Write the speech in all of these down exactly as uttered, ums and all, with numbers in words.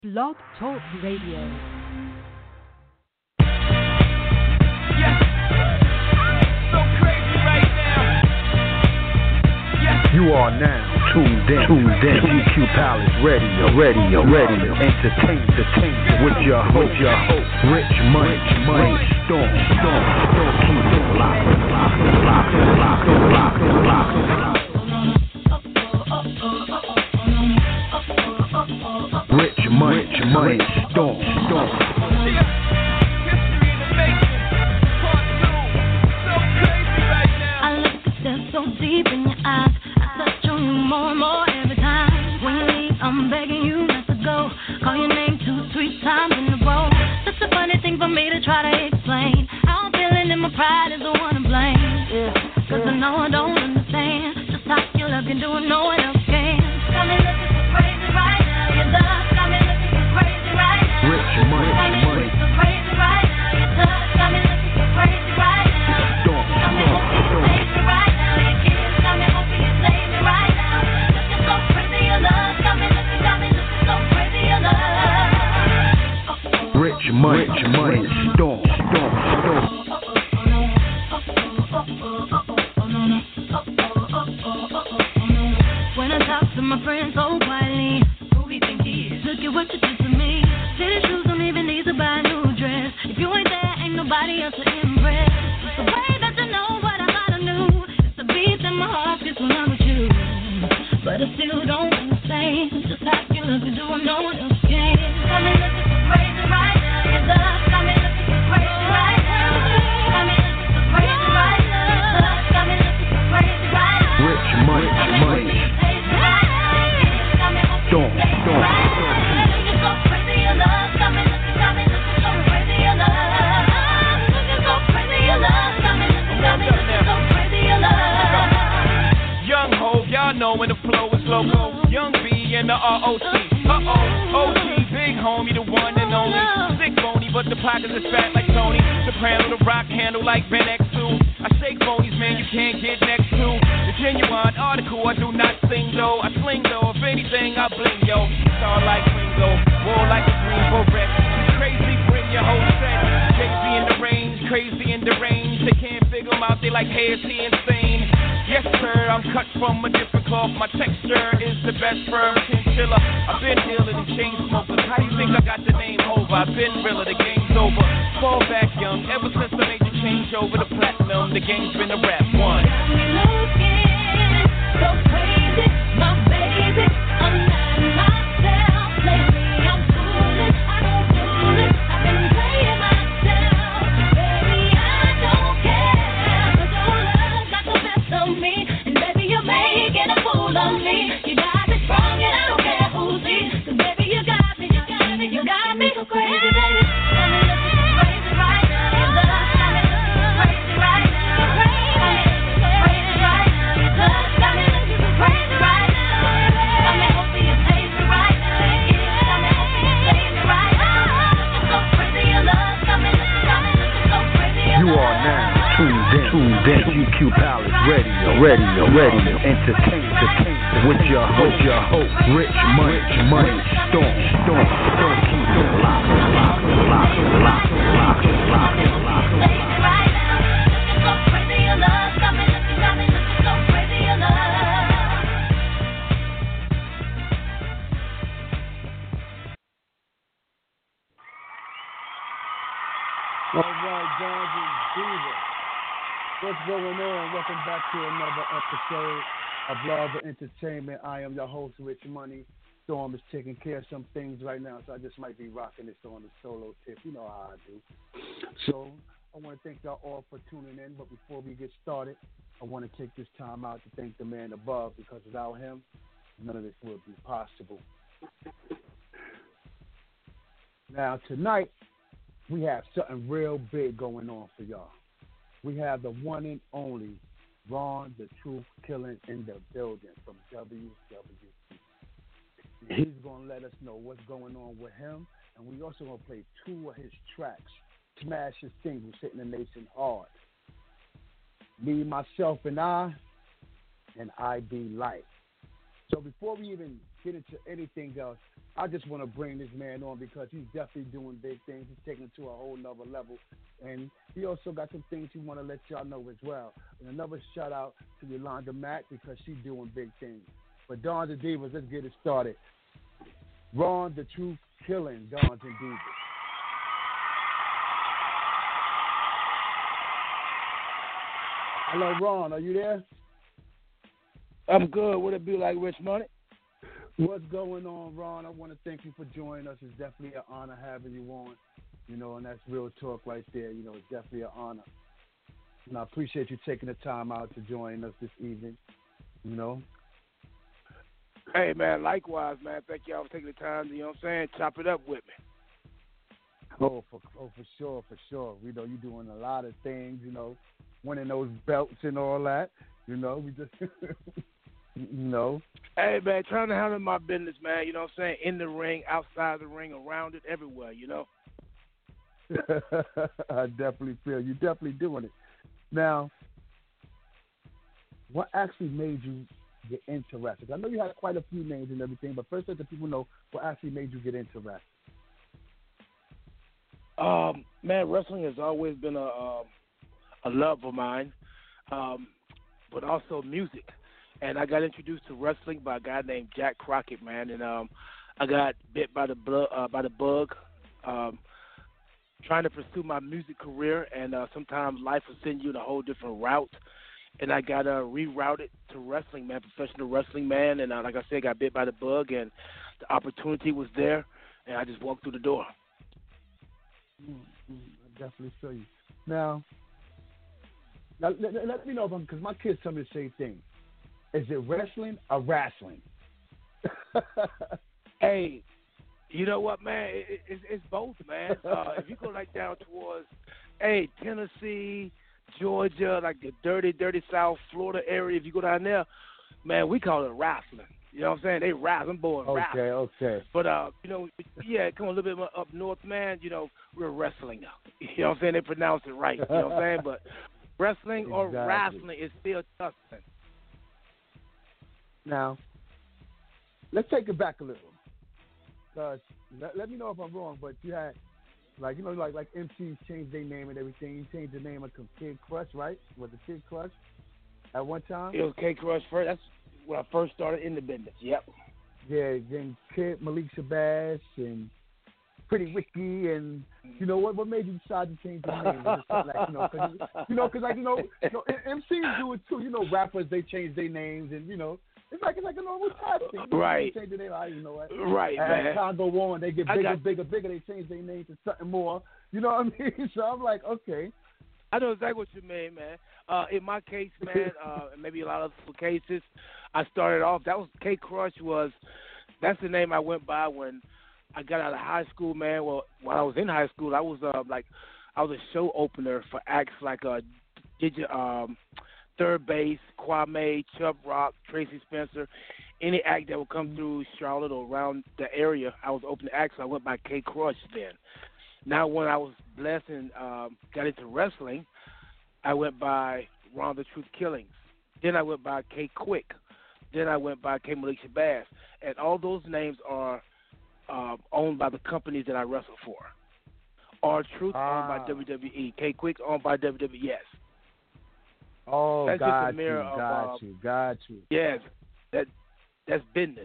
Blog Talk Radio. You are now tuned in, tuned in. G Q Palace Radio, Radio, Radio. Entertain, entertain with your, with your host, Rich Money, Money, Storm, Storm, Storm. Keep it locked, locked, locked, locked, locked, locked. Rich Money, Rich Money, Storm, Storm. I look at that so deep in your eyes. More and more every time. When you leave, I'm begging you not to go. Call your name two, three times in a row. Such a funny thing for me to try to explain. How I'm feeling and my pride is the one to blame. Yeah, cause I know I don't understand just how you love can do it, no one else can. Got me looking so crazy right now. Your love got me looking so crazy right now. Rich Money, got me looking so crazy right now. Your touch got me looking so crazy right now. Storm, got me looking so crazy right now. Your kiss got me hoping you save me right now. Rich Money, Rich Money, Storm, Storm, Storm. When I talk to my friends so quietly, who we think he is? Look at what you did to me. City shoes don't even need to buy a new dress. If you ain't there, ain't nobody else to impress. It's the way that you know what I thought I knew. It's the beat in my heart gets when I'm with you. But I still don't understand just how you love to do what no one else can. Got me looking so crazy right now. Your love got me looking so crazy right now. Got me looking so crazy right now. Your love got me looking so crazy right now. Rich Money, Money. Storm, Storm, Storm. Looking so crazy, your love got me looking, got me looking so crazy, your love. Looking so crazy, your love got me looking, got me looking so crazy, your love. Young Hov, y'all know when the flow is loco. Young B and the R O C. Uh-oh, O G, big homie, the one and only. Sick bony, but the pockets is fat like Tony. Soprano, the rock handle like Ben X two. I shake bonies, man, you can't get next to. The genuine article, I do not sing though. I sling though, if anything, I bling yo. Star like Ringo, war like a green beret. You crazy, bring your whole set. Crazy in the range, crazy in the range. They can't figure him out, they like, hey, is he insane? Yes, sir, I'm cut from a different cloth. My texture is the best firm chinchilla. I've been dealing in chain smokers. How do you think I got the name over? I've been realer, the game's over. Fall back young, ever since I made the change over to platinum, the game's been a rap one. Got me looking so crazy, my baby. I'm not myself lately. I'm fooling, I don't fool it. I've been playing myself, baby. I don't care. 'Cause your love got the best of me, and baby you're making a fool of me. You got me strong, and I don't care who's he. 'Cause baby you got me, you got me, you got me so crazy, baby. Got me looking so crazy right now. Your love got me looking so crazy right now. Crazy right now. Your love got me looking so crazy right now. Got me hoping you save me right now. Yeah, got me hoping you save me right now. Looking so crazy, your love got me looking, got me looking so crazy. You are now tuned in, tuned in. G Q Palace Radio, Radio, Radio. Entertain, entertain with your, with your host, Rich Money, Money, Storm, Storm, Storm. Keep it locked, locked, locked, locked, locked, locked, locked. Save me right now. Looking so crazy, your love got me looking, got me looking so crazy, your love. All right, Johns and Diva. What's going on? Welcome back to another episode of Blog of Entertainment. I am your host, Rich Money. Storm is taking care of some things right now, so I just might be rocking this on the solo tip. You know how I do. So I want to thank y'all all for tuning in. But before we get started, I want to take this time out to thank the man above, because without him, none of this would be possible. Now, tonight, we have something real big going on for y'all. We have the one and only Ron the Truth Killing in the building from W W E. He's going to let us know what's going on with him, and we also going to play two of his tracks, smash his singles, hitting the nation hard. Me, Myself, and I, and I Be Life. So before we even get into anything else, I just want to bring this man on because he's definitely doing big things. He's taking it to a whole nother level. And he also got some things he want to let y'all know as well. And another shout out to Yolanda Mack because she's doing big things. But Dons and Divas, let's get it started. Ron the Truth Killing, Dons and Divas. Hello, Ron. Are you there? I'm good. What it be like, Rich Money? What's going on, Ron? I want to thank you for joining us. It's definitely an honor having you on. You know, and that's real talk right there. You know, it's definitely an honor. And I appreciate you taking the time out to join us this evening. You know. Hey, man, likewise, man. Thank y'all for taking the time to, you know what I'm saying, chop it up with me. Oh, for, oh, for sure, for sure. We know you're doing a lot of things, you know, winning those belts and all that. You know, we just, you know. Hey, man, trying to handle my business, man, you know what I'm saying, in the ring, outside the ring, around it, everywhere, you know. I definitely feel you definitely doing it. Now, what actually made you get into wrestling? I know you had quite a few names and everything, but first let the people know what actually made you get into wrestling. Um, man, wrestling has always been a um, a love of mine, um, but also music. And I got introduced to wrestling by a guy named Jack Crockett, man. And um, I got bit by the blo- uh, by the bug, um, trying to pursue my music career. And uh, sometimes life will send you in a whole different route. And I got uh, rerouted to wrestling, man, professional wrestling, man. And uh, like I said, got bit by the bug, and the opportunity was there, and I just walked through the door. Mm-hmm. I definitely feel you. Now, now let, let, let me know, because my kids tell me the same thing. Is it wrestling or wrestling? Hey, you know what, man? It, it, it's, it's both, man. Uh, if you go like down towards, hey, Tennessee, Georgia, like the dirty, dirty South Florida area, if you go down there, man, we call it wrestling. You know what I'm saying? They rap, them boys okay, rap. Okay, okay. But, uh, you know, yeah, come a little bit more up north, man, you know, we're wrestling now. You know what I'm saying? They pronounce it right. You know what I'm saying? But wrestling or Exactly. wrestling is still Tuscan. Now, let's take it back a little. Because let, let me know if I'm wrong, but you had, like, you know, like like M Cs changed their name and everything. You changed the name of Kid Crush, right? Was it Kid Crush at one time? It was K Crush first. That's when I first started in the business. Yep. Yeah, then Kid Malik Shabazz and Pretty Ricky, and you know what? What made you decide to change the name? Was it something like, you know, cause, you know, because like you know, you know, M Cs do it too. You know, rappers they change their names, and you know, it's like it's like a normal type thing. You know, right. They change their name. I you know what? Right, As man. time go on, they get I bigger, got... bigger, bigger. They change their name to something more. You know what I mean? So I'm like, okay. I know exactly what you mean, man. Uh, in my case, man, uh, and maybe a lot of other cases, I started off. That was K Crush was. That's the name I went by when I got out of high school, man. Well, while I was in high school, I was uh, like, I was a show opener for acts like uh, Digi- um, Third Base, Kwame, Chubb Rock, Tracy Spencer, any act that would come through Charlotte or around the area. I was opening acts, so I went by K Crush then. Now, when I was blessed and um, got into wrestling, I went by Ron the Truth Killings. Then I went by K Quick. Then I went by K Malik Shabazz. And all those names are uh, owned by the companies that I wrestle for. R Truth ah. owned by W W E. K Quick owned by W W E. Yes. Oh, that's got just a mirror you, of, got uh, you, got you. Yes, that that's business.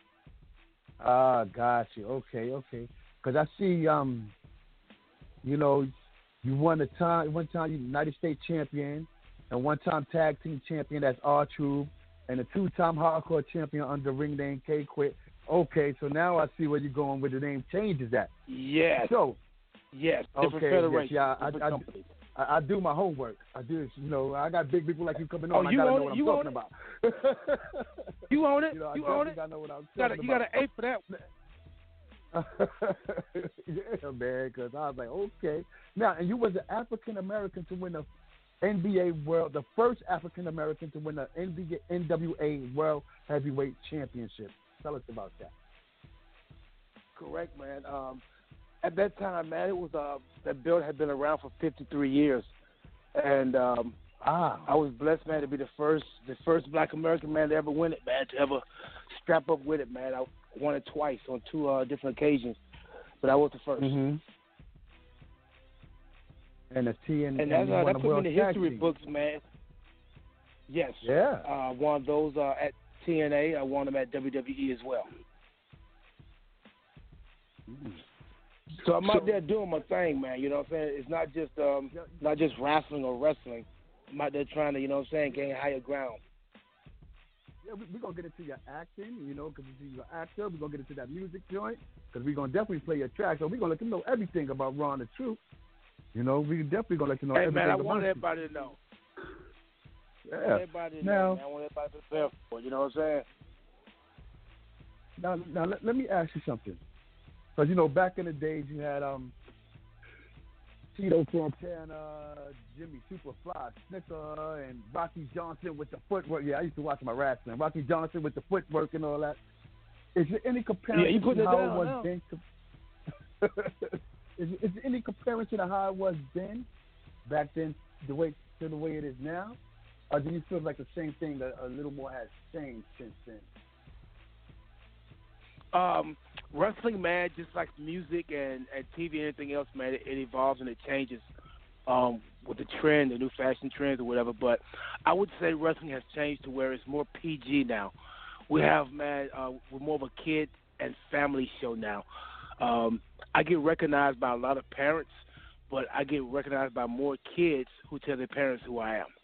Ah, got you. Okay, okay. Because I see, um, you know, you won a time one time you United States champion, and one time tag team champion. That's R Truth, and a two-time hardcore champion under ring name K Quick. Okay, so now I see where you're going with the name changes at. Yes. So. Yes. Different okay. federations. Yes, yeah. Different I, companies. I, I do my homework. I do. You know, I got big people like you coming on. Oh, I you gotta own know it? what I'm You talking own about. You own it. You, know, I you own it. Gotta know what I'm you got talking you got about. an A for that. Yeah, man. Because I was like, okay. Now, and you was an African American to win the N B A World, the first African American to win the N B A N W A World Heavyweight Championship. Tell us about that. Correct, man. Um, at that time, man, it was uh, that belt had been around for fifty-three years, and um, ah. I was blessed, man, to be the first, the first Black American man to ever win it, man, to ever strap up with it, man. I, won it twice on two uh, different occasions, but I was the 1st Mm-hmm. And the T and And that, and you uh, won that the put me World in the Tag history Team. books, man. Yes. Yeah. Uh, won those uh, at T N A. I won them at W W E as well. Mm. So I'm out So- there doing my thing, man. You know what I'm saying? It's not just um, not just wrestling or wrestling. I'm out there trying to, you know what I'm saying, gain higher ground. Yeah, we're we going to get into your acting, you know, because you're an actor. We're going to get into that music joint because we're going to definitely play your track. So we're going to let you know everything about Ron the Truth. You know, we're definitely going to let you know Hey, everything man, I about want you. everybody to know. I want Yeah. everybody to Now- know, man. I want everybody to prepare for it. You know what I'm saying? Now, now let, let me ask you something. Because, you know, back in the days, you had um, Tito Santana, Jimmy Superfly Snicker, and Rocky Johnson with the footwork. Yeah, I used to watch my wrestling. Rocky Johnson with the footwork and all that. Is there any comparison Yeah, you putting to it how down it was now. then? To, is, is there any comparison to how it was then, back then, the way to the way it is now? Or do you feel like the same thing, that a little more has changed since then? Um, wrestling, man, just like music and, and T V and anything else, man, it, it evolves and it changes um, with the trend, the new fashion trends or whatever. But I would say wrestling has changed to where it's more P G now. We have, man, uh, we're more of a kid and family show now. Um, I get recognized by a lot of parents, but I get recognized by more kids who tell their parents who I am.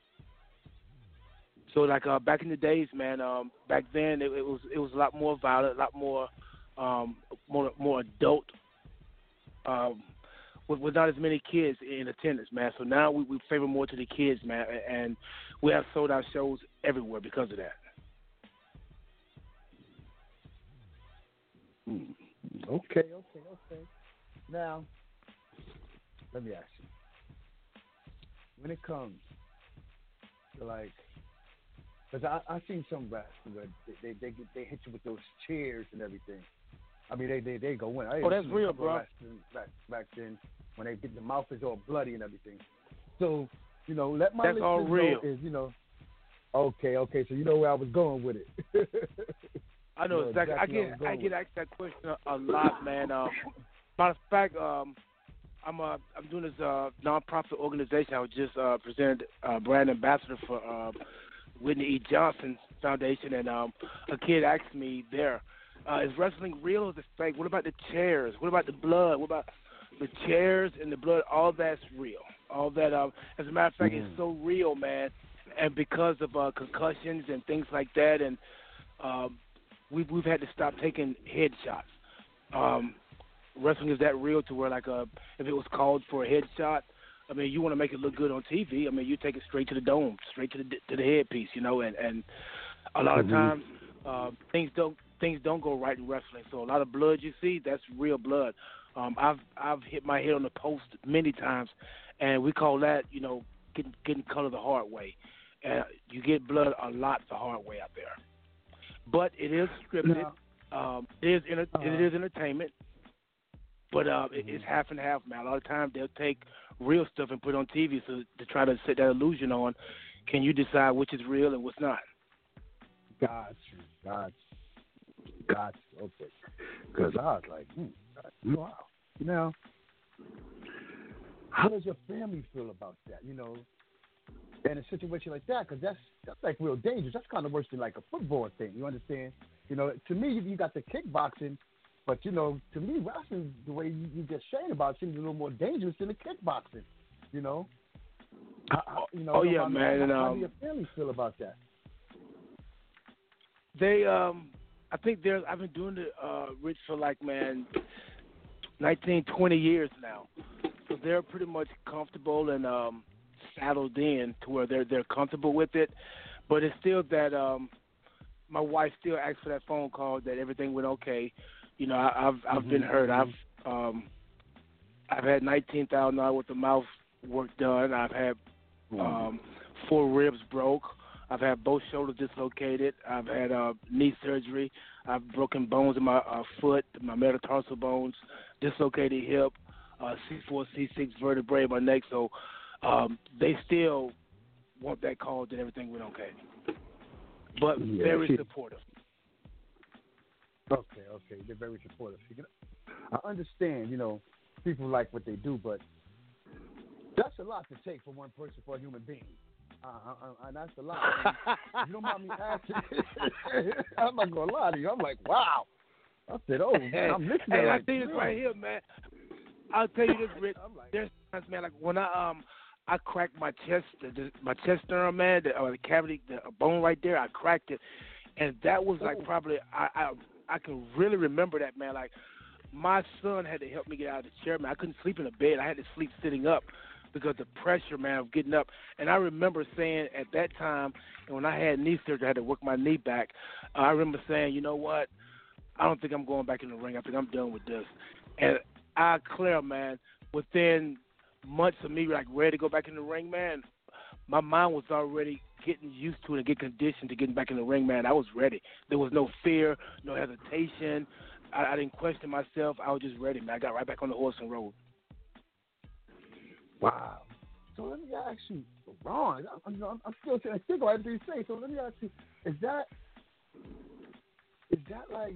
So like uh, back in the days, man, um, back then it, it was it was a lot more violent, a lot more um, more more adult, um, with, with not as many kids in attendance, man. So now we, we favor more to the kids, man, and we have sold out shows everywhere because of that. Hmm. Okay, okay, okay. Now, let me ask you. When it comes to like, because I I seen some wrestling where they they they, get, they hit you with those chairs and everything. I mean they they, they go in. I Oh, that's seen a real, couple of bro. wrestlers Back back then when they get the mouth is all bloody and everything. So you know, let my That's all listeners real. know is you know. Okay, okay. So you know where I was going with it. I know No, exactly. I exactly where get I'm going I get with asked that question a, a lot, man. Um, matter of fact, um, I'm uh, I'm doing this uh, nonprofit organization. I was just uh, presented uh, brand ambassador for uh, Whitney E. Johnson Foundation, and um, a kid asked me there, uh, "Is wrestling real or is it fake? What about the chairs? What about the blood? What about the chairs and the blood? All that's real. All that. Um, as a matter of fact, Mm. it's so real, man. And because of uh, concussions and things like that, and um, we've we've had to stop taking headshots. Um, wrestling is that real to where like uh, if it was called for a headshot, I mean you want to make it look good on T V. I mean you take it straight to the dome, straight to the to the headpiece, you know. And, and a lot of Mhm. times uh, things don't things don't go right in wrestling. So a lot of blood you see, that's real blood. Um, I've I've hit my head on the post many times, and we call that you know getting getting colored the hard way. And you get blood a lot the hard way out there. But it is scripted. Now, Um, it is enter- Uh-huh. it is entertainment, but uh, it, it's half and half, man. A lot of times they'll take real stuff and put it on T V so to try to set that illusion on. Can you decide which is real and what's not? got you, got you, got you. Okay, because I was like, hmm, wow. Now, how does your family feel about that? You know, in a situation like that, because that's that's like real dangerous. That's kind of worse than like a football thing. You understand? You know, to me, you, you got the kickboxing, but you know, to me, wrestling, the way you, you just saying about it, seems a little more dangerous than the kickboxing. You know. How, how- you know Oh, how- yeah, how, man, How, and, how um, do your family feel about that? They, um, I think there's. I've been doing it, uh, Rich, for like man, nineteen, twenty years now. So they're pretty much comfortable and um, saddled in to where they're they're comfortable with it. But it's still that um, my wife still asks for that phone call that everything went okay. You know, I, I've I've been Mhm, hurt. mhm. I've um, I've had nineteen thousand dollars worth of mouth work done. I've had um, four ribs broke. I've had both shoulders dislocated. I've had uh, knee surgery. I've broken bones in my uh, foot, my metatarsal bones, dislocated hip, uh, C four, C six vertebrae in my neck. So um, they still want that call that everything went okay. But Yeah, very see- supportive. Okay, okay, they're very supportive. You know, I understand, you know, people like what they do, but that's a lot to take for one person, for a human being. Uh, uh, uh, and that's a lot. And you don't mind me asking. I'm not gonna lie to you. I'm like, wow. I said, oh man, I'm listening. Hey, like, I see this right here, man. I'll tell you this, Rich. like, There's times, man, like when I um I cracked my chest, the, my chest sternum, man, the, or the cavity, the bone right there. I cracked it, and that was like probably I I I can really remember that, man. Like my son had to help me get out of the chair, man. I couldn't sleep in the bed. I had to sleep sitting up because the pressure, man, of getting up. And I remember saying at that time, and when I had knee surgery, I had to work my knee back. Uh, I remember saying, you know what? I don't think I'm going back in the ring. I think I'm done with this. And I clear, man, within months of me like ready to go back in the ring, man, my mind was already getting used to it and get conditioned to getting back in the ring, man. I was ready. There was no fear, no hesitation. I, I didn't question myself. I was just ready, man. I got right back on the horse and rode. Wow. So let me ask you, Ron, I'm, I'm, I'm still trying to think about everything you say. So let me ask you, is that is that like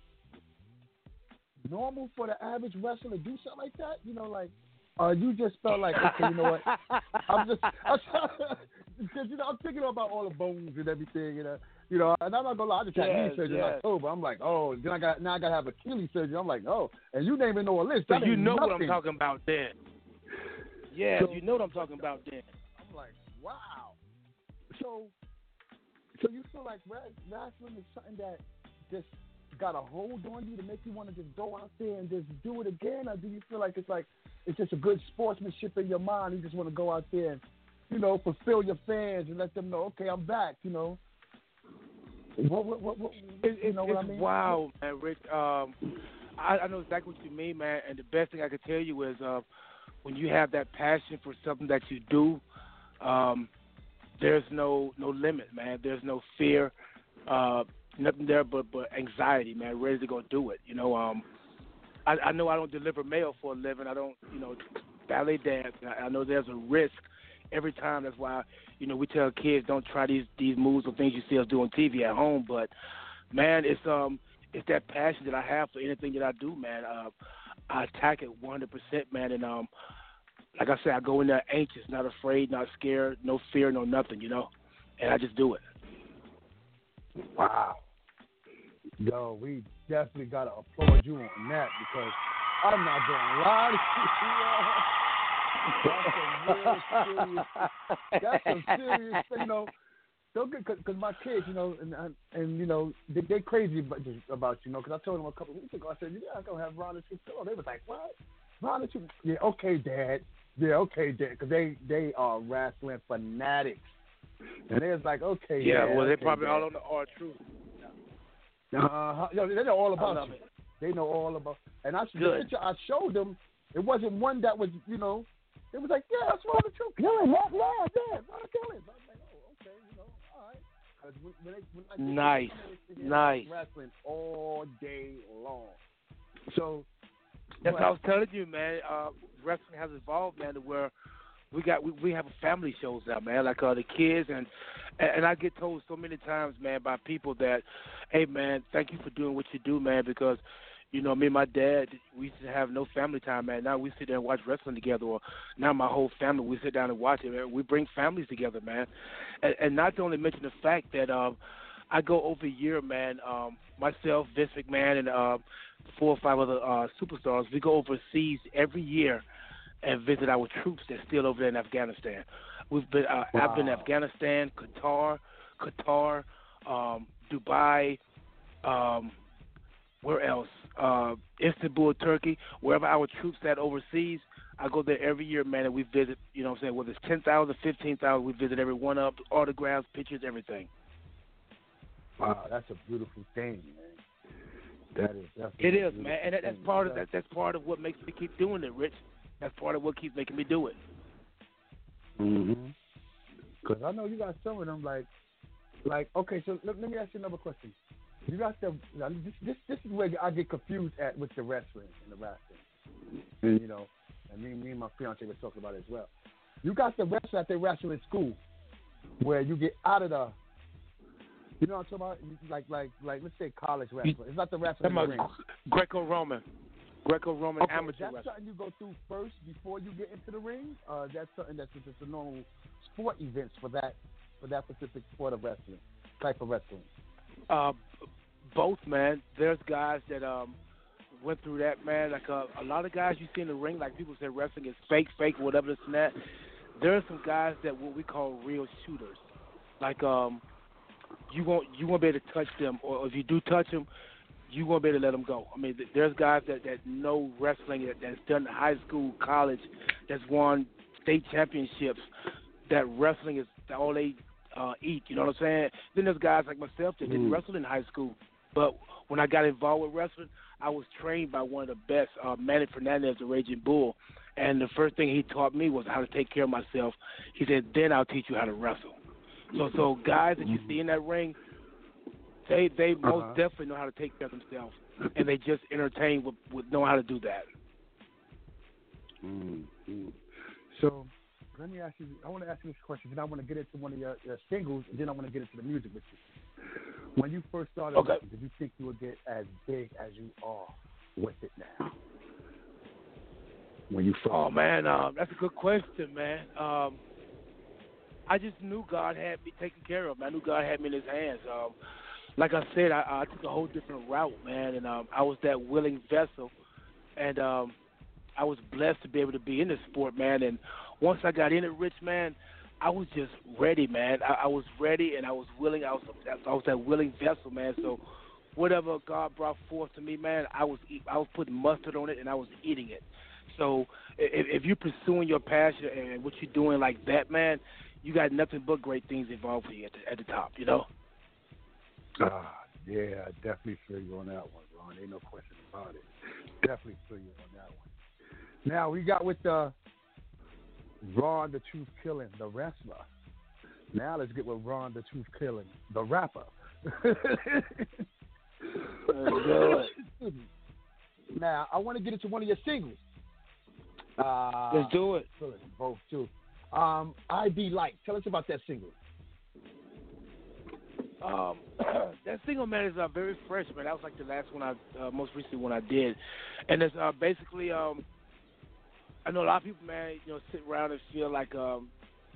normal for the average wrestler to do something like that? You know, like, uh, you just felt like, okay, you know what? I'm just, I'm because you know, I'm thinking about all the bones and everything, you know, you know, and I'm not gonna lie, I just had Yes, knee surgery yes. in October. I'm like, oh, then I got now I gotta have Achilles surgery. I'm like, oh, and you didn't even know a list. So That you ain't know what I'm nothing. talking about then. Yeah, So- you know what I'm talking about then. I'm like, wow. So, so you feel like wre- wrestling is something that just got a hold on you to make you want to just go out there and just do it again, or do you feel like it's like it's just a good sportsmanship in your mind? You just want to go out there and, you know, fulfill your fans and let them know, okay, I'm back. You know. What, what, what, what, It, you it, know it's what I mean? wild, man, Rick. Um, I, I know exactly what you mean, man. And the best thing I can tell you is uh, when you have that passion for something that you do, um, there's no no limit, man. There's no fear, uh, nothing there but but anxiety, man. Ready to go do it. You know, um, I, I know I don't deliver mail for a living. I don't, you know, ballet dance. I, I know there's a risk every time. That's why, you know, we tell kids don't try these these moves or things you see us do on T V at home. But man, it's um it's that passion that I have for anything that I do, man. Uh, I attack it one hundred percent, man, and um. Like I said, I go in there anxious, not afraid, not scared, no fear, no nothing, you know, and I just do it. Wow. Yo, we definitely got to applaud you on that because I'm not going to lie to you. That's some real serious, that's some serious, you know, don't get, because my kids, you know, and, and, and you know, they, they crazy about, about you know, because I told them a couple of weeks ago, I said, yeah, I'm going to have Ron and Tristan. They was like, what? Ron and Tristan? Yeah, okay, Dad. Yeah, okay, Dad, because they, they are wrestling fanatics. And they was like, okay, Yeah, Dad, well, they okay, probably Dad. all on the R Truth. Uh-huh. Yo, they know all I about love you. it. They know all about. And I, the Good. picture I showed them, it wasn't one that was, you know, it was like, yeah, that's Ron the Truth. Killing, yeah, yeah, yeah, Ron Killing. I was like, oh, okay, you know, all right. 'Cause when, when they, when I get Nice, they sit here nice. wrestling all day long. So That's but, what I was telling you, man. Uh, wrestling has evolved, man, to where we got we, we have family shows now, man. Like uh, the kids and and I get told so many times, man, by people that, hey, man, thank you for doing what you do, man, because you know, me and my dad, we used to have no family time, man. Now we sit there and watch wrestling together, or now my whole family, we sit down and watch it, man. We bring families together, man. And, and not to only mention the fact that um, I go over a year, man, um, myself, Vince McMahon, and uh, four or five other uh, superstars, we go overseas every year and visit our troops that's still over there in Afghanistan. We've been, uh, Wow. I've been in Afghanistan, Qatar, Qatar, um, Dubai, um, where else? Uh, Istanbul, Turkey, wherever our troops at overseas, I go there every year, man, and we visit, you know what I'm saying, whether it's ten thousand, fifteen thousand, we visit every one up, autographs, pictures, everything. wow, that's a beautiful thing, man. That is. That's It is, man, and that, that's part of that. That's part of what makes me keep doing it, Rich. That's part of what keeps making me do it. Mm-hmm. Because I know you got some of them, like, like okay, so let, let me ask you another question. You got the, this, this, this is where I get confused at with the wrestling and the wrestling. And, you know, and me, me and my fiance were talking about it as well. You got the wrestling that they wrestle in school, where you get out of the, You know what I'm talking about? Like, like, like, let's say college wrestling. It's not the wrestling in the ring. Greco-Roman. Greco-Roman Okay, amateur is that wrestling. something you go through first before you get into the ring? Uh, that's something that's just a normal sport events for that for that specific sport of wrestling, type of wrestling. Uh, both, man. There's guys that um went through that, man. Like uh, a lot of guys you see in the ring, like people say wrestling is fake, fake, whatever this and that. There are some guys that what we call real shooters. Like um, you won't you won't be able to touch them, or if you do touch them, you won't be able to let them go. I mean, th- there's guys that, that know wrestling that, that's done high school, college, that's won state championships. That wrestling is all they uh, eat. You know what I'm saying? Then there's guys like myself that didn't Mm. wrestle in high school, but when I got involved with wrestling, I was trained by one of the best, uh, Manny Fernandez, the Raging Bull. And the first thing he taught me was how to take care of myself. He said, then I'll teach you how to wrestle. So, so guys that you see in that ring, they they most Uh-huh. definitely know how to take care of themselves, and they just entertain with, with knowing how to do that. Mm-hmm. So let me ask you. I want to ask you this question, and I want to get into one of your, your singles, and then I want to get into the music with you. When you first started, Okay. wrestling, did you think you would get as big as you are with it now? When you first, Oh man, um, that's a good question, man. Um, I just knew God had me taken care of. Man. I knew God had me in His hands. Um, like I said, I, I took a whole different route, man, and um, I was that willing vessel, and um, I was blessed to be able to be in this sport, man. And once I got in it, Rich, man, I was just ready, man. I, I was ready, and I was willing. I was I was that willing vessel, man. So whatever God brought forth to me, man, I was eat, I was putting mustard on it, and I was eating it. So if, if you're pursuing your passion and what you're doing like that, man, you got nothing but great things involved for you at the, at the top, you know? Ah, yeah, I definitely feel you on that one, Ron. Ain't no question about it. Definitely feel you on that one. Now we got with the Ron the Truth Killing, the wrestler. Now let's get with Ron the Truth Killing, the rapper. Let's do it. Now I want to get into one of your singles. Uh, Let's do it. Both too. Um, I Be Like. Tell us about that single. Um, that single, man, is uh, very fresh, man. That was like the last one I, uh, most recent one I did, and it's uh, basically, um, I know a lot of people, man, you know, sit around and feel like, um,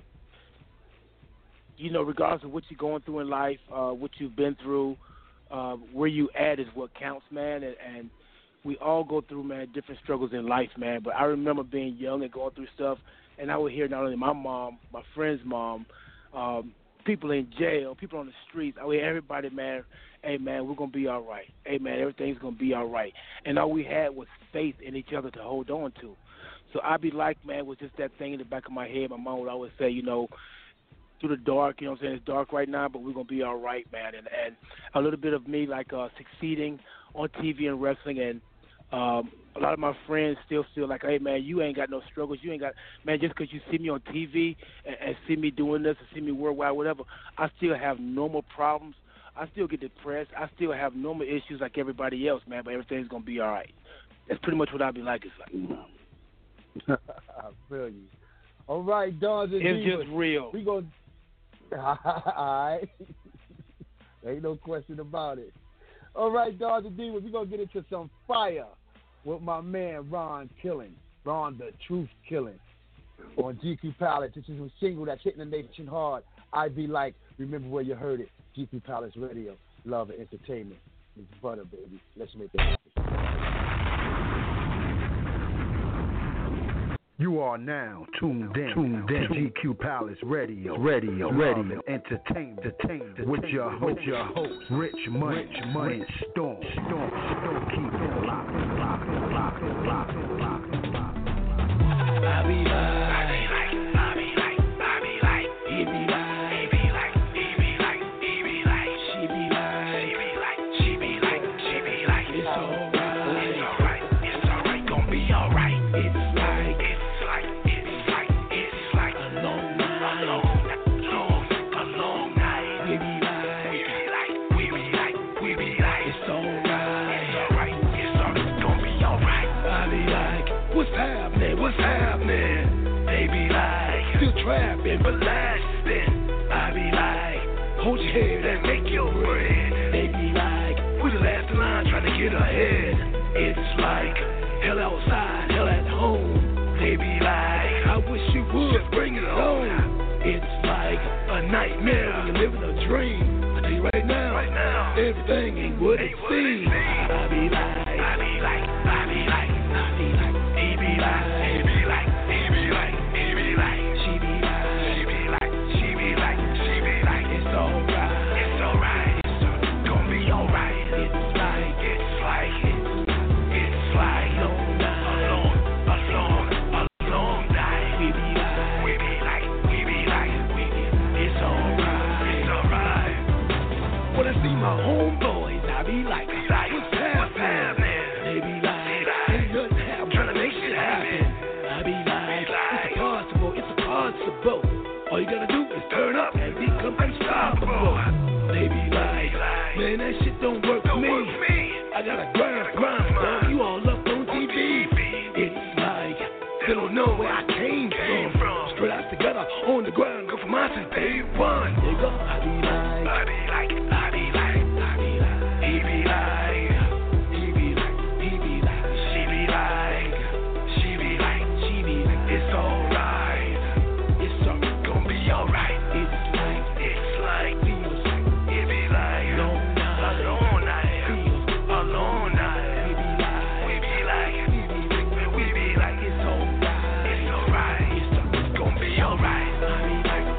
you know, regardless of what you're going through in life, uh, what you've been through, uh, where you at is what counts, man, and, and we all go through, man, different struggles in life, man. But I remember being young and going through stuff, and I would hear not only my mom, my friend's mom, um, people in jail, people on the streets. I would hear everybody, man, hey, man, we're going to be all right. Hey, man, everything's going to be all right. And all we had was faith in each other to hold on to. So I Be Like, man, was just that thing in the back of my head. My mom would always say, you know, through the dark, you know what I'm saying, it's dark right now, but we're going to be all right, man. And, and a little bit of me, like, uh, succeeding on T V and wrestling, and um, a lot of my friends still feel like, hey, man, you ain't got no struggles. You ain't got, man, just because you see me on T V and, and see me doing this and see me worldwide, whatever, I still have normal problems. I still get depressed. I still have normal issues like everybody else, man, but everything's going to be all right. That's pretty much what I Be Like. It's like, I feel you. All right, Dons and it's Divas. just real. We gonna, all right. Ain't no question about it. All right, Dons and Divas, we're going to get into some fire with my man Ron Killing, Ron the Truth Killing, on G Q Palace. This is a single that's hitting the nation hard. I Be Like, remember where you heard it. G Q Palace Radio, love and entertainment. It's butter, baby. Let's make it happen. You are now tuned in, tuned in. G Q Palace Radio, Radio, Radio, Entertainment, Entertainment. With your host, your host, Rich Money, Rich Money, Storm, Storm, Storm. Keep it locked, locked, locked, locked, locked, locked. I be like, I be like, I be like, I be like, he be like, he be like, he be like, he be like, she be like, she be like, she be like, she be like, it's alright, it's alright, it's alright, gon' be alright. It's like, it's like, it's like, it's like a long night, a long, long, a long night. We be like, we be like, we be like, we be like, it's alright, it's alright, it's alright, gon' be alright. I be like, what's happening? What's happening? They be like, still trapping, but lasting. I be like, hold your head and make your bread. They be like, we the last in line trying to get ahead. It's like hell outside, hell at home. They be like, I wish you would bring it on. It's like a nightmare when you're living a dream. I tell you right now, right now everything ain't what it seems. I be like, I be like, I be like, I be like, he be like, he be like, he be like, he be like, she be like, she be like, she be like, she be like, it's alright, it's alright, it's gonna be alright. It's like, it's like, it's, it's like a long night, a long, a long, a long night. We be like, we be like, we be like, we be, it's alright, it's alright. When I see my homeboys, I be like, like what's happening? They be like, ain't nothing happening, trying to make shit happen. I be like, it's possible, it's possible. All you gotta do is turn up and become unstoppable. They be like, man, that shit don't work for me. I gotta grind, grind, dog. You all up on T V. It's like, they don't know where I came from. Straight out together on the ground, go for mine since day one. There you go. I be like, I be like, I be like, I be like, he be like, he be like, he be like, she be like, she be like, she be like, it's alright, it's all gonna be alright. It's like, it's like, feels like, it be like, long night, a long night, feels a long night. We be like, we be like, we be like, we be like, it's alright, it's alright, it's, it's gonna be alright. I be like,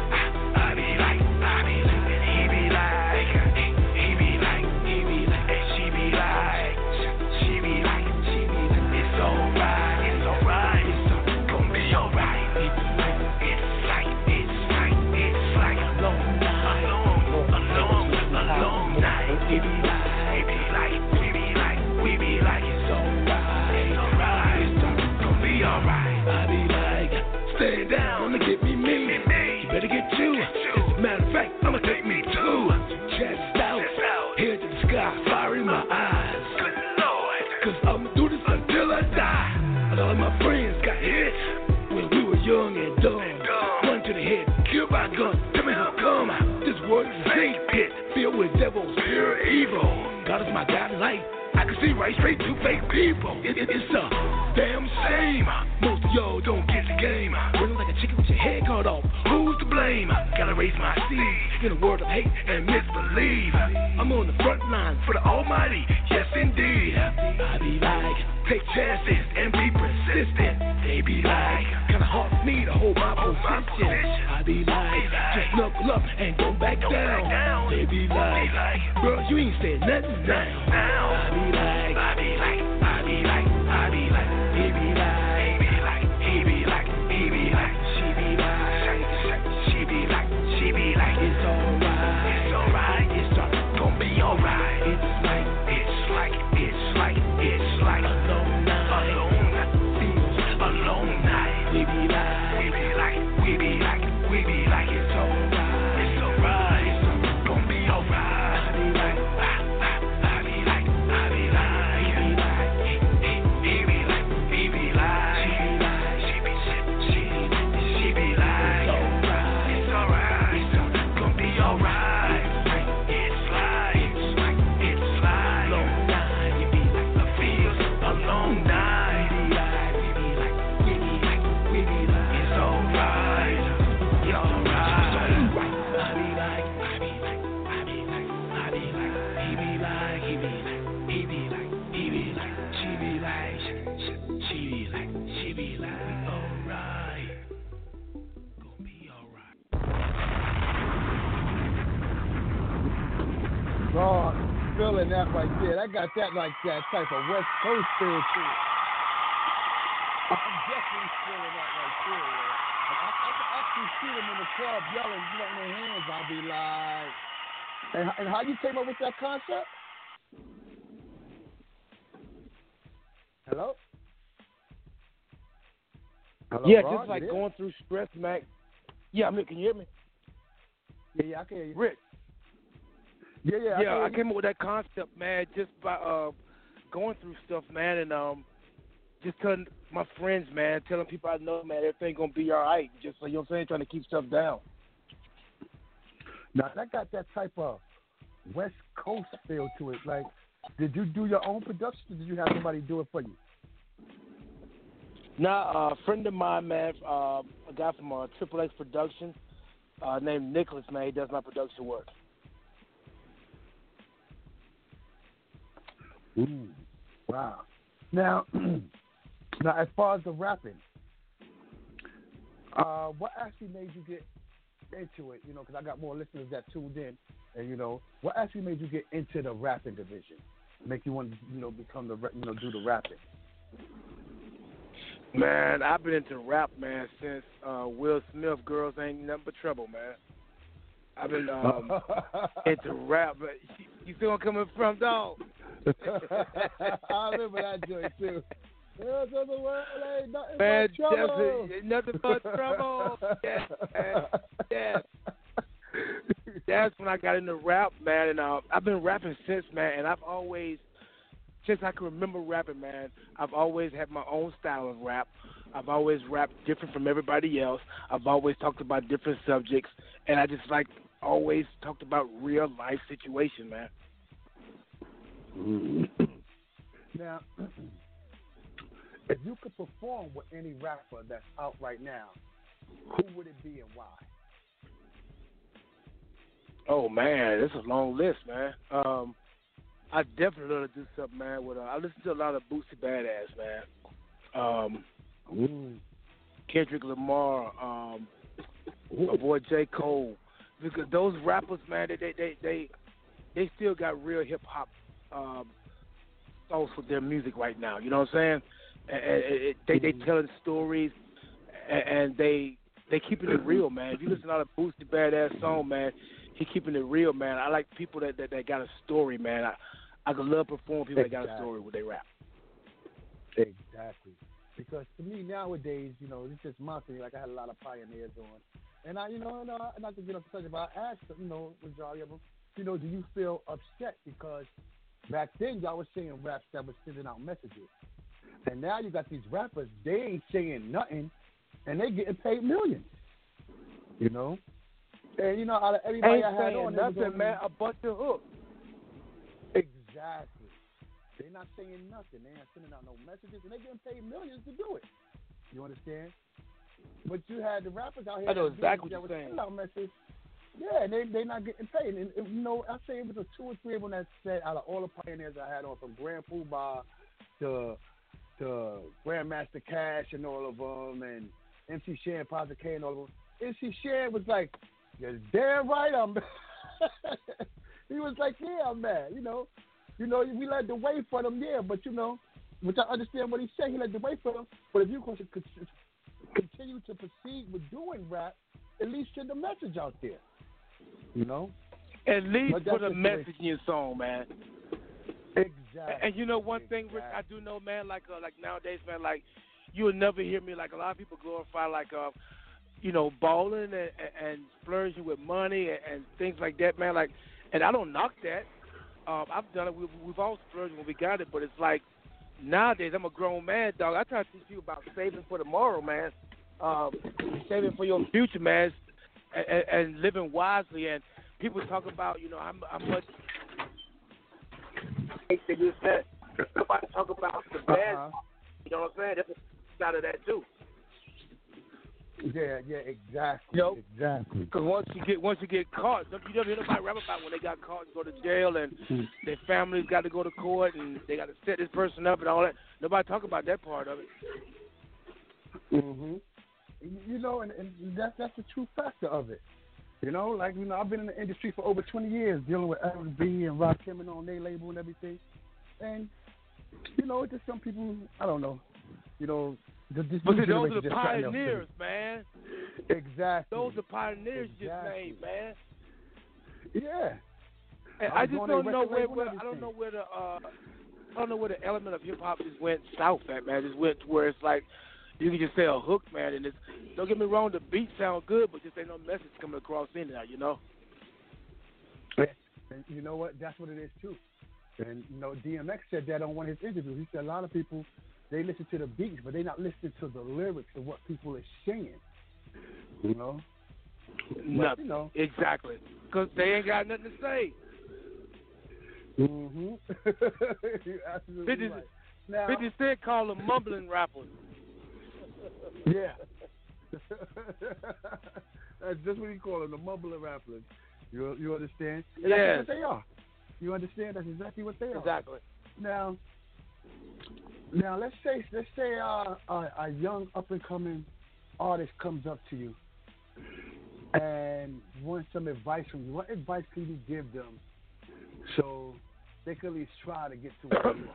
I be like, I be like, and he be like, he, he be like, he be like, and she be like, she be like, she be like, it's alright, it's alright, it's gonna be alright. It's like, it's like, it's like, it's like a long night, a long, a long, a long night. We be like, we be like, we be like, we be like, it's alright, it's alright, it's gonna be alright. I be like, stand down and get me me. You better get you. As a matter of fact, I'ma take me too. Chest out, head to the sky, fire in my eyes. Good Lord, cause I'ma do this until I die. A lot of my friends got hit when we were young and dumb. One to the head, killed by a gun. Tell me how come this world is a snake pit filled with devils, pure evil. God is my guiding light. I can see right straight to fake people. It, it, it's a damn shame. Most of y'all don't get the game. Running like a chicken with your head cut off. Who's to blame? Gotta raise my seed in a world of hate and misbelief. I'm on the front line for the Almighty. Yes, indeed. I be like, take chances and be persistent. They be like, kinda hard for me to hold my position. I be like, just knuckle up and go back down. They be like, bro, you ain't said nothing now. I be like, I be like, I be like, I be like, he be like, he be like, he be like, he be like, she be like, she be like, she be like, it's alright, it's alright, it's all gonna be alright. It's like, it's like, it's like, it's like a long night, a long night, feels a long night. We be like, we be like, we be like, we be like, it's alright, it's alright, it's gonna be alright. I be like, I, I, I be like, I be like, he be like, he, he, he be like, he be like, she be like, she be, she, she be like, it's alright, it's alright, it's gonna be alright. It's like, it's like, it's like, long night, we be like, it feels a long night. We be like, we be like, we be like, we be like, it's alright, it's alright. I be like, I be like, I be like, I be like, he be like, he be like, he be like, he be like, she be like, she, she be like, she be like, alright, gonna be alright. God, feeling that right there. I got that like that type of West Coast feel to it. I'm definitely feeling that right there, yo. Like, I, I can actually see them in the club yelling, letting their hands. I'll be like, and, and how you came up with that concept? Hello? Hello, Yeah, Rod, just like you there? going through stress, Mac. Yeah, I mean, can you hear me? Yeah, yeah, I can hear you. Rich. Yeah, yeah, I, Yeah, can I hear came up with that concept, man, just by uh, going through stuff, man, and um, just telling my friends, man, telling people I know, man, everything gonna be all right. Just so you know what I'm saying, trying to keep stuff down. Now that got that type of West Coast feel to it. Like, did you do your own production, or did you have somebody do it for you? Now, uh, a friend of mine, man, uh, a guy from uh, Triple X Productions, uh, named Nicholas, man, he does my production work. Ooh, wow. Now, now as far as the rapping, uh, what actually made you get into it? You know, because I got more listeners that tuned in, and you know, what actually made you get into the rapping division? Make you want to, you know, become the, you know, do the rapping? Man, I've been into rap, man, since uh, Will Smith, Girls Ain't Nothing But Trouble, man. I've been um, into rap, but you see where I'm coming from, dog? I remember that joint, too. Girls of the world ain't nothing man, but trouble. Just, nothing but trouble. Yes, man. Yes. That's when I got into rap, man, and uh, I've been rapping since, man, and I've always, since I can remember rapping, man, I've always had my own style of rap. I've always rapped different from everybody else. I've always talked about different subjects, and I just like always talked about real life situation, man. Now, if you could perform with any rapper that's out right now, who would it be and why? Oh man, this is a long list, man. Um, I definitely love to do something, man. With uh, I listen to a lot of Boosie Badass, man. Um, Ooh. Kendrick Lamar, um, my boy J. Cole, because those rappers, man, they they they they, they still got real hip hop um, sauce with their music right now. You know what I'm saying? And, and it, they they telling stories, and, and they they keeping it real, man. If you listen to a Boosie Badass song, man, he keeping it real, man. I like people that that, that got a story, man. I I could love performing people Exactly. that got a story with they rap. Exactly. Because to me nowadays, you know, it's just my thing. Like I had a lot of pioneers on, and I, you know, and, uh, not to get up to such about, I asked them, you know, majority of them, you know, do you feel upset because back then y'all was saying raps that was sending out messages, and now you got these rappers, they ain't saying nothing, and they getting paid millions. You know, and you know, out of everybody Ain't I had saying on, nothing, on, man. A bunch of hooks. Exactly. They're not saying nothing. They ain't sending out no messages, and they getting paid millions to do it. You understand? But you had the rappers out here I know that exactly that what was you're saying. sending out messages. Yeah, and they they not getting paid. And, and you know, I say it was a two or three of them that said out of all the pioneers I had on, from Grand Poobah to to Grandmaster Cash and all of them, and M C Shan, Pasa K and all of them. M C Shan was like, "You're damn right, I'm." He was like, "Yeah, I'm mad." You know. You know, we led the way for them, yeah, but, you know, which I understand what he's saying, he led the way for them, but if you're going to continue to proceed with doing rap, at least send a message out there, you know? At least But put that's a the message way- in your song, man. Exactly. And, and you know one thing, Rick, I do know, man, like uh, like nowadays, man, like you will never hear me, like a lot of people glorify, like, uh, you know, balling and, and, and splurging with money and, and things like that, man, like, and I don't knock that. Um, I've done it. We've, we've all splurged when we got it, but it's like nowadays I'm a grown man, dog. I try to teach you about saving for tomorrow, man. Um, saving for your future, man, and, and, and living wisely. And people talk about, you know, how, how much they just said. Somebody talk about the bad. Uh-huh. You know what I'm saying? That's a side of that too. Yeah, yeah, exactly. You know? Exactly. Because once you get once you get caught, you never hear nobody rap about when they got caught and go to jail and Mm. their families got to go to court and they got to set this person up and all that. Nobody talk about that part of it. Mm-hmm. You know, and, and that's that's the true factor of it. You know, like, you know, I've been in the industry for over twenty years dealing with L B and Rakim and on their label and everything. And, you know, it's just some people, I don't know, you know, the, this But new see, those generation are the just trying to- pioneers, man. Exactly. Those are pioneers you just Exactly. made, man. Yeah. And I I was just on don't their know record where, label where and I don't everything. know where the uh, I don't know where the element of hip hop just went south at, man. Just went to where it's like you can just say a hook, man, and it's, don't get me wrong, the beat sound good, but just ain't no message coming across in there, you know. And you know what? That's what it is too. And you know, D M X said that on one of his interviews. He said a lot of people, they listen to the beats, but they not listening to the lyrics of what people are saying. You know. Nothing. you know. Exactly. Because they ain't got nothing to say. Mm-hmm. You're absolutely fifty, right. Now, fifty Cent call them mumbling rappers. yeah. That's just what he call them, the mumbling rappers. You you understand? And Yes. That's what they are. You understand? That's exactly what they are. Exactly. Now, now let's say let's say uh, a, a young up and coming artist comes up to you and wants some advice from you. What advice can you give them so they can at least try to get to where you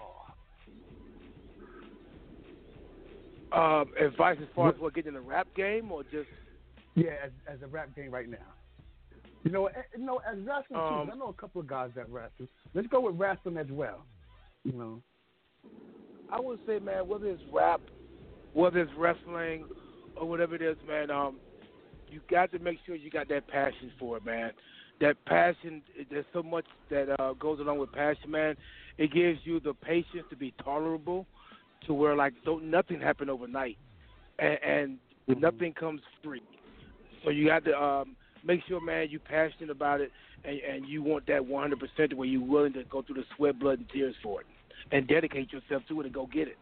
are? Um, advice as far as what, getting in the rap game or just? Yeah, as, as a rap game right now. You know, eh, you know, as wrestling Um, too. I know a couple of guys that wrestle. Let's go with wrestling as well. You know. I would say, man, whether it's rap, whether it's wrestling, or whatever it is, man, um, you got to make sure you got that passion for it, man. That passion, there's so much that uh, goes along with passion, man. It gives you the patience to be tolerable, to where like don't nothing happen overnight, and, and Mm-hmm. nothing comes free. So you got to um, make sure, man, you're passionate about it, and, and you want that one hundred percent where you're willing to go through the sweat, blood, and tears for it, and dedicate yourself to it and go get it.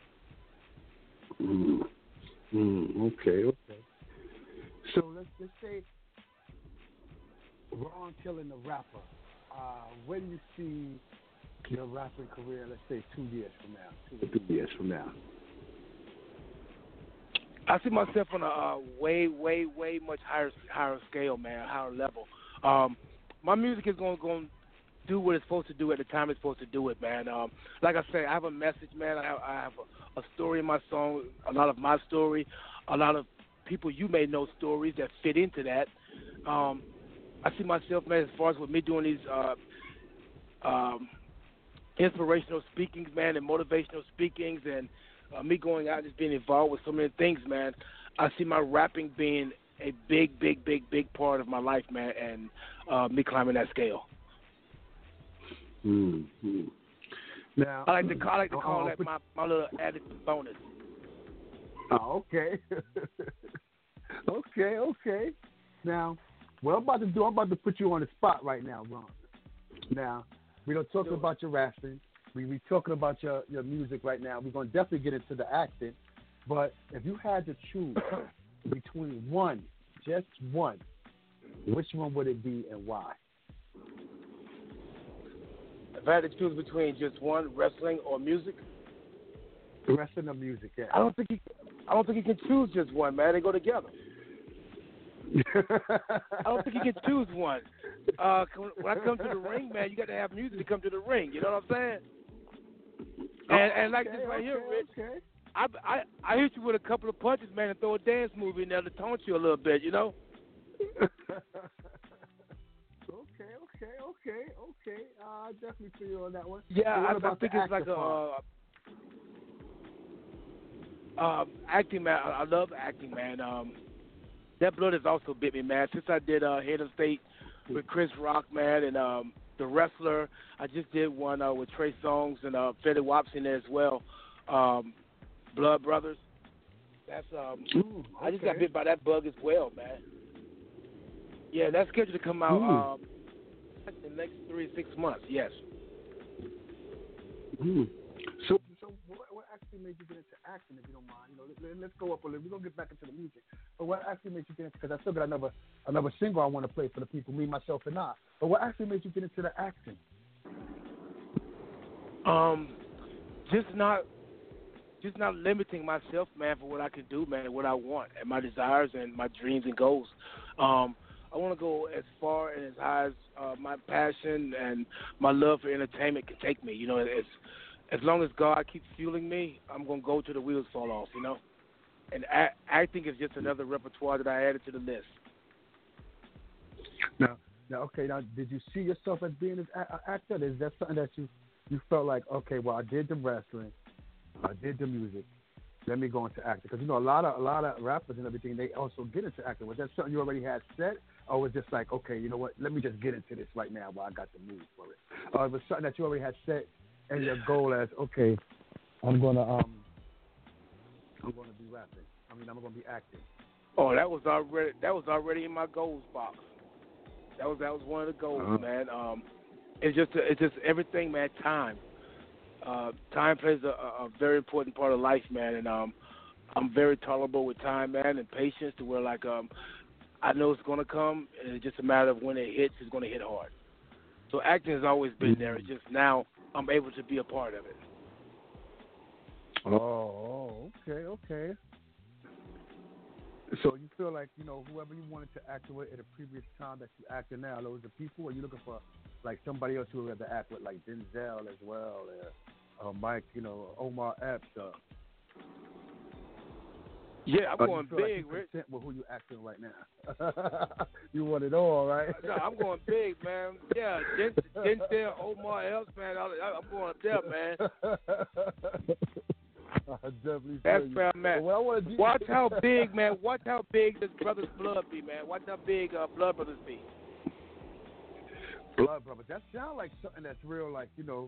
Mm. Mm, okay, okay. So let's let's say Ron Killing the rapper. Uh, where do you see your rapping career? Let's say two years from now. Two or three years from now. I see myself on a uh, way, way, way much higher, higher scale, man, higher level. Um, my music is going to do what it's supposed to do at the time it's supposed to do it, man. Um, like I say, I have a message, man. I have, I have a, a story in my song, a lot of my story, a lot of people you may know stories that fit into that. Um, I see myself, man, as far as with me doing these uh, um, inspirational speakings, man, and motivational speakings, and uh, me going out and just being involved with so many things, man. I see my rapping being a big, big, big, big part of my life, man, and uh, me climbing that scale. Mm-hmm. Now, I like to call, I like to call uh, that my, my little added bonus. Oh, okay. okay, okay. Now, what I'm about to do, I'm about to put you on the spot right now, Ron. Now, we don't talk about your rapping. We we talking about your, your music right now. We're going to definitely get into the acting. But if you had to choose between one, just one, which one would it be and why? If I had to choose between just one, wrestling or music, Wrestling or music, yeah. I don't think you, I don't think you can choose just one, man. They go together. I don't think you can choose one. Uh, when I come to the ring, man, you got to have music to come to the ring. You know what I'm saying? And, and like okay, this right okay, here, Rich, okay. I, I I hit you with a couple of punches, man, and throw a dance move in there to taunt you a little bit, you know? okay, okay, okay, okay. Uh, I definitely feel you on that one. Yeah, So what I, I about think the it's like actor a part? uh, um, acting, man. I, I love acting, man. Um, that blood has also bit me, man. Since I did uh, Head of State with Chris Rock, man, and um, The Wrestler, I just did one uh, with Trey Songz and uh, Fetty Wap's in there as well. Um, Blood Brothers. That's um. Ooh, okay. I just got bit by that bug as well, man. Yeah, that's scheduled to come out um, in the next three to six months. Yes. Mm. So, so what, what actually made you get into acting, if you don't mind? You know, let, let's go up a little. We're gonna get back into the music. But what actually made you get into? Because I still got another another single I want to play for the people, me, myself, and I. But what actually made you get into the acting? Um, just not, just not limiting myself, man, for what I can do, man, and what I want, and my desires and my dreams and goals. Um, I want to go as far and as high as uh, my passion and my love for entertainment can take me. You know, it's, as long as God keeps fueling me, I'm gonna go till the wheels fall off. You know, and act, acting is just another repertoire that I added to the list. Now, now, okay. Now, did you see yourself as being an a- actor? Is that something that you you felt like, okay, well, I did the wrestling, I did the music. Let me go into acting, because you know a lot of a lot of rappers and everything, they also get into acting. Was that something you already had set, or was it just like, okay, you know what? Let me just get into this right now while I got the move for it, or it was something that you already had set and your goal as, okay, I'm gonna um, I'm gonna be rapping. I mean, I'm gonna be acting. Oh, that was already that was already in my goals box. That was that was one of the goals, Uh-huh. man. Um, it's just it's just everything, man. Time, uh, time plays a, a a very important part of life, man. And um, I'm very tolerable with time, man, and patience to where like um, I know it's gonna come, and it's just a matter of when it hits. It's gonna hit hard. So acting has always been there. It's just now I'm able to be a part of it. Oh, oh, okay, okay. So you feel like, you know, whoever you wanted to act with at a previous time that you acted now, those are people, or are you looking for like somebody else who would rather act with, like Denzel as well, or uh, Mike, you know, Omar Epps? Uh, Yeah, I'm or going you feel like big, you Rich. content with who you acting right now? You want it all, right? No, I'm going big, man. Yeah, Den- Denzel, Omar Epps, man. I, I- I'm going up there, man. I definitely That's feel you. where I'm at. But what I wanna do- Watch how big, man. Watch how big this Brothers Blood be, man. Watch how big uh, Blood Brothers be. Blood Brothers. That sounds like something that's real, like, you know,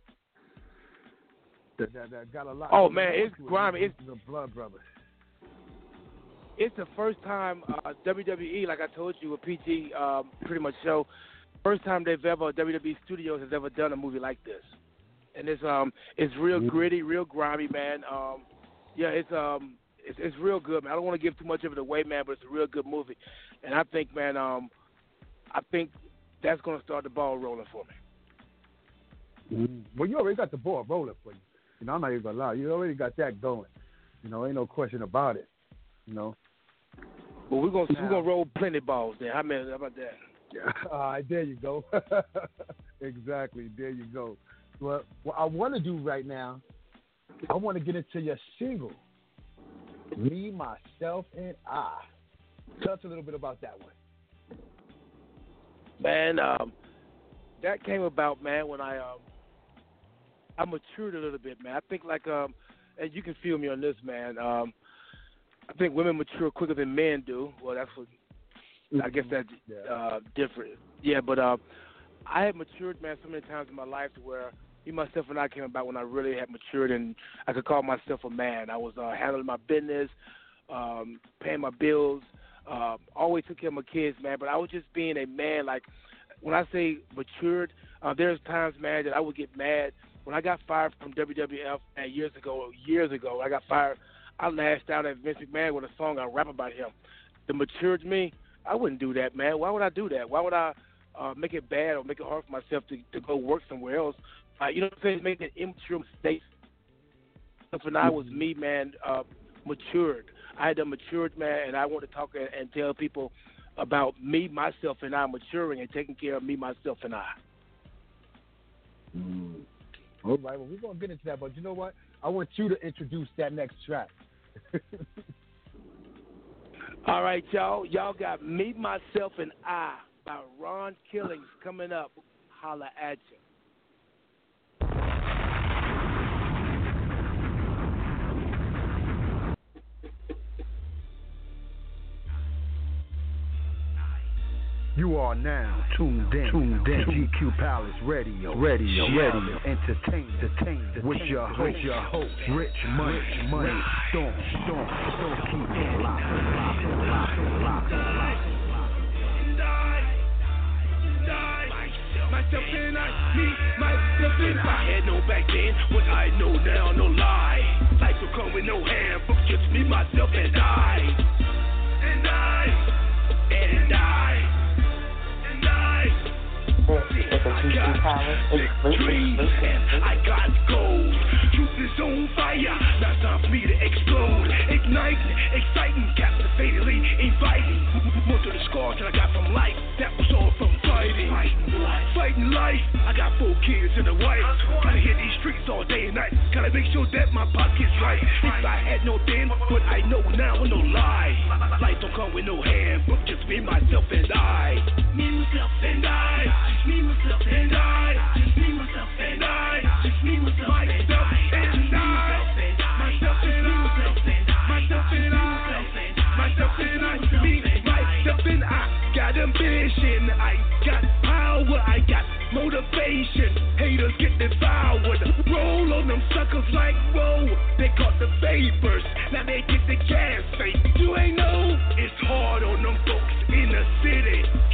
that, that, that got a lot. Oh, going man, on it's to it. grimy. It's- the Blood Brothers. It's the first time uh, W W E, like I told you, a P G um, pretty much show, first time they've ever, W W E Studios has ever done a movie like this. And it's um it's real Mhm. gritty, real grimy, man. Um, yeah, it's um it's, it's real good, man. I don't want to give too much of it away, man, but it's a real good movie. And I think, man, um, I think that's going to start the ball rolling for me. Mm-hmm. Well, you already got the ball rolling for you. You know, I'm not even gonna lie. You already got that going. You know, ain't no question about it. You know. But we're gonna Now- we're gonna roll plenty balls there. How many? How about that? Yeah. All right, there you go. Exactly. There you go. Well, what I want to do right now, I want to get into your single, Me, Myself, and I. Tell us a little bit about that one. Man, um, that came about, man, when I um, I matured a little bit, man. I think like um, and you can feel me on this, man. Um, I think women mature quicker than men do. Well, that's what I guess that's Yeah. uh, different. Yeah, but uh, I had matured, man, so many times in my life to where me, myself, and I came about when I really had matured and I could call myself a man. I was uh, handling my business, um, paying my bills, uh, always took care of my kids, man. But I was just being a man. Like when I say matured, uh, there's times, man, that I would get mad. When I got fired from W W F uh, years ago, years ago, I got fired. I lashed out at Vince McMahon with a song I rap about him. The matured me, I wouldn't do that, man. Why would I do that? Why would I uh, make it bad or make it hard for myself to, to go work somewhere else? Uh, you know what I'm saying? Making immature mistakes. And I was me, man, uh, matured. I had a matured, man, and I want to talk and, and tell people about me, myself, and I maturing and taking care of me, myself, and I. Mm. All right, well, we're going to get into that, but you know what? I want you to introduce that next track. All right, y'all. Y'all got Me, Myself, and I by Ron Killings coming up. Holla at you. You are now tuned in, tuned in. G Q Palace Radio, Radio, Radio, Entertainment, Entertainment. With your host, your host, Rich Money, Money, Storm, Storm, Storm. Keep it locked, locked, locked, locked, locked. And I, and I, myself and I, me, myself and I. I had no back then, what I know now, no lie. Life will come with no handbook, just me, myself and I. And I, and I. I got big dreams and I got goals. Truth is on fire, now time for me to explode. Igniting, exciting, captivatingly inviting. More to the scars that I got from life, that was all from fighting. Fighting life, I got four kids and a wife. Gotta hit these streets all day and night. Gotta make sure that my pocket's right. If I had no then, what I know now, no lie. Life don't come with no handbook, just me, myself, and I. Me, myself, and I. Just me, myself, and I. Just me, myself, and I. Just me, myself, and I. And I. Myself, and I. Myself, and I. Myself, and I. Me, myself, and I. Got ambition, I got power, I got motivation. Haters get devoured. Roll on them suckers like whoa. They caught the vapors, now they get the gas face. You ain't know it's hard on them folks in the city trying to make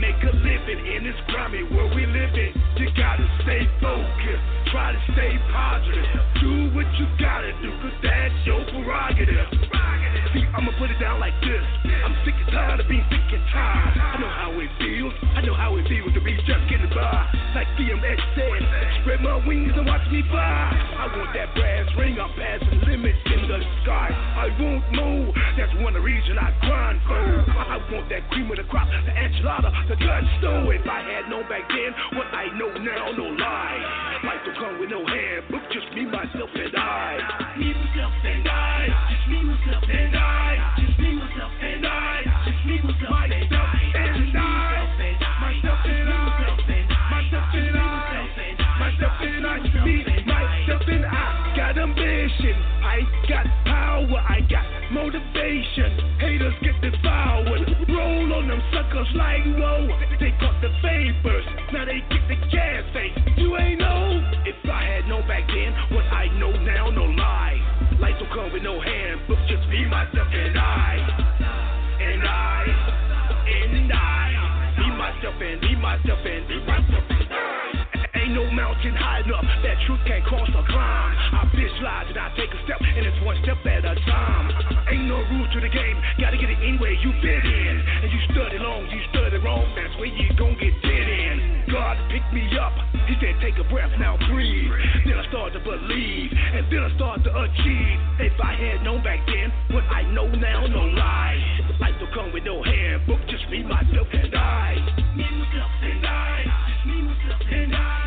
make a living in this grimy world we live in. You gotta stay focused, try to stay positive. Do what you gotta do, cause that's your prerogative. See, I'ma put it down like this. I'm sick and tired of being sick and tired. I know how it feels, I know how it feels to be just getting by. Like D M X said, spread my wings and watch me fly. I want that brass ring, I'm passing limits in the sky. I won't know, that's one of the reasons I grind for. I want that cream of the crop, the enchilada, the gusto. If I had known back then what I know now, no lie. Life don't come with no handbook, just me, myself, and I. Me, myself, and I. Just me, myself, and I. Just me, myself, and I. Just me, myself, and I. And I. Myself, and I. Myself, and I. Myself, and I. Me, myself, and I. Got ambition, I got power, I got motivation. Haters get devoured. Roll on them suckers like whoa. They caught the favors, now they get the gas. Say, you ain't know. If I had known back then what I know now, no lie. Life don't come with no handbook, just me, myself, and I. And I. And I. Me, myself, and me, myself, and me, myself, and I. Ain't no mountain high enough that truth can't cross or climb. I visualize and I take a step, and it's one step at a time. Ain't no rules to the game, gotta get it anywhere you fit in. And you study long, you study wrong, that's where you gon' get dead in. God picked me up, he said take a breath, now breathe. Then I start to believe, and then I start to achieve. If I had known back then what I know now, no lie. Life don't come with no handbook, just me, myself, and I. Me, myself, and I. Just me, myself, and I.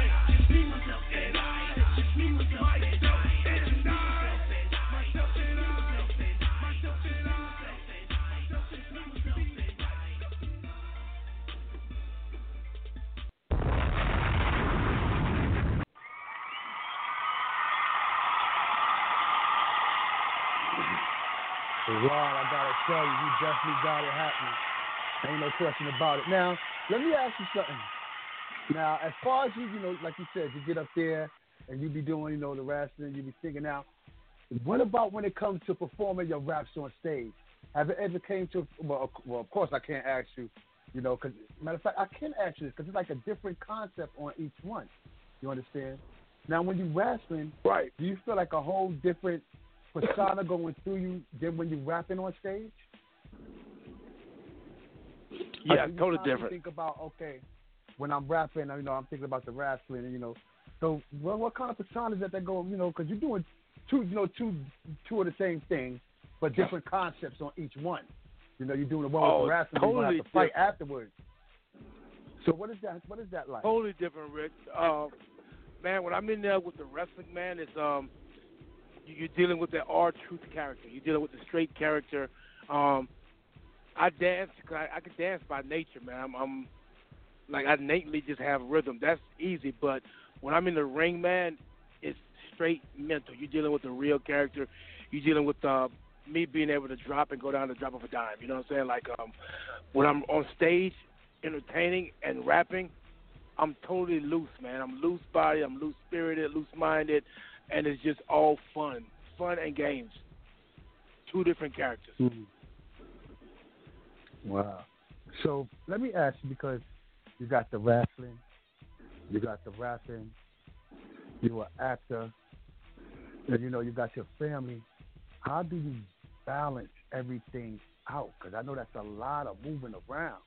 Ron, I gotta tell you, you definitely got it happening. Ain't no question about it. Now, let me ask you something. Now, as far as you, you know, like you said, you get up there and you be doing, you know, the wrestling, you be singing out. What about when it comes to performing your raps on stage? Have it ever came to, well, of- well, of course I can't ask you, you know, because, matter of fact, I can ask you this because it's like a different concept on each one. You understand? Now, when you wrestling, Right. do you feel like a whole different persona going through you than when you rapping on stage? Yeah, Or do you totally constantly different. Think about, okay, when I'm rapping, you know, I'm thinking about the wrestling, and you know, so well, what kind of personas that they go, you know, because you're doing two, you know, two, two of the same thing, but different concepts on each one. You know, you're doing the one Oh, with the wrestling, totally you're gonna have to fight different. afterwards. So what is that? What is that like? Totally different, Rich. Uh, man, when I'm in there with the wrestling, man, it's um, you- you're dealing with the R truth character. You're dealing with the straight character. Um, I dance because I, I can dance by nature, man. I'm, I'm like I innately just have rhythm. That's easy. But when I'm in the ring, man, it's straight mental. You're dealing with the real character. You're dealing with uh, me being able to drop and go down the drop of a dime. You know what I'm saying? Like um, when I'm on stage, entertaining and rapping, I'm totally loose, man. I'm loose body. I'm loose spirited, loose minded, and it's just all fun, fun and games. Two different characters. Mm-hmm. Wow. So let me ask you, because you got the wrestling, you got the rapping, you're an actor, and you know you got your family. How do you balance everything out? Because I know that's a lot of moving around.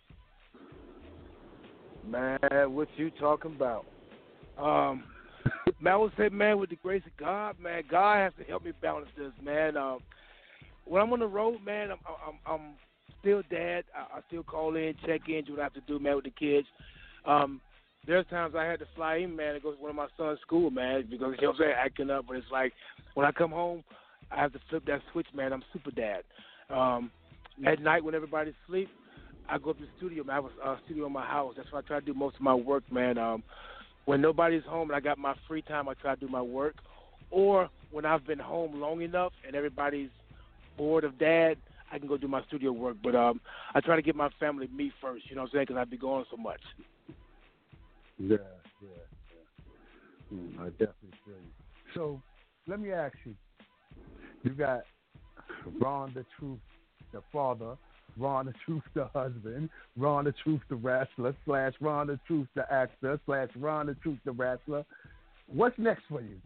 Man, what you talking about? Um, man, I would say, man, with the grace of God, man, God has to help me balance this, man. Um, when I'm on the road, man, I'm I'm, I'm still dad. I, I still call in, check in, do what I have to do, man, with the kids. Um, there's times I had to fly in, man, to go to one of my son's school, man, because, you know what I'm saying, acting up. But it's like when I come home, I have to flip that switch, man. I'm super dad. Um, at night when everybody's asleep, I go up to the studio, man. I have a uh, studio in my house. That's where I try to do most of my work, man. Um, when nobody's home and I got my free time, I try to do my work. Or when I've been home long enough and everybody's bored of dad, I can go do my studio work. But um, I try to get my family me first, you know what I'm saying, because I be gone so much. Yeah, yeah, yeah. Mm, I definitely feel you. So let me ask you, you got Ron the Truth, the father, Ron the Truth, the husband, Ron the Truth, the wrestler, slash Ron the Truth, the actor, slash Ron the Truth, the wrestler. What's next for you?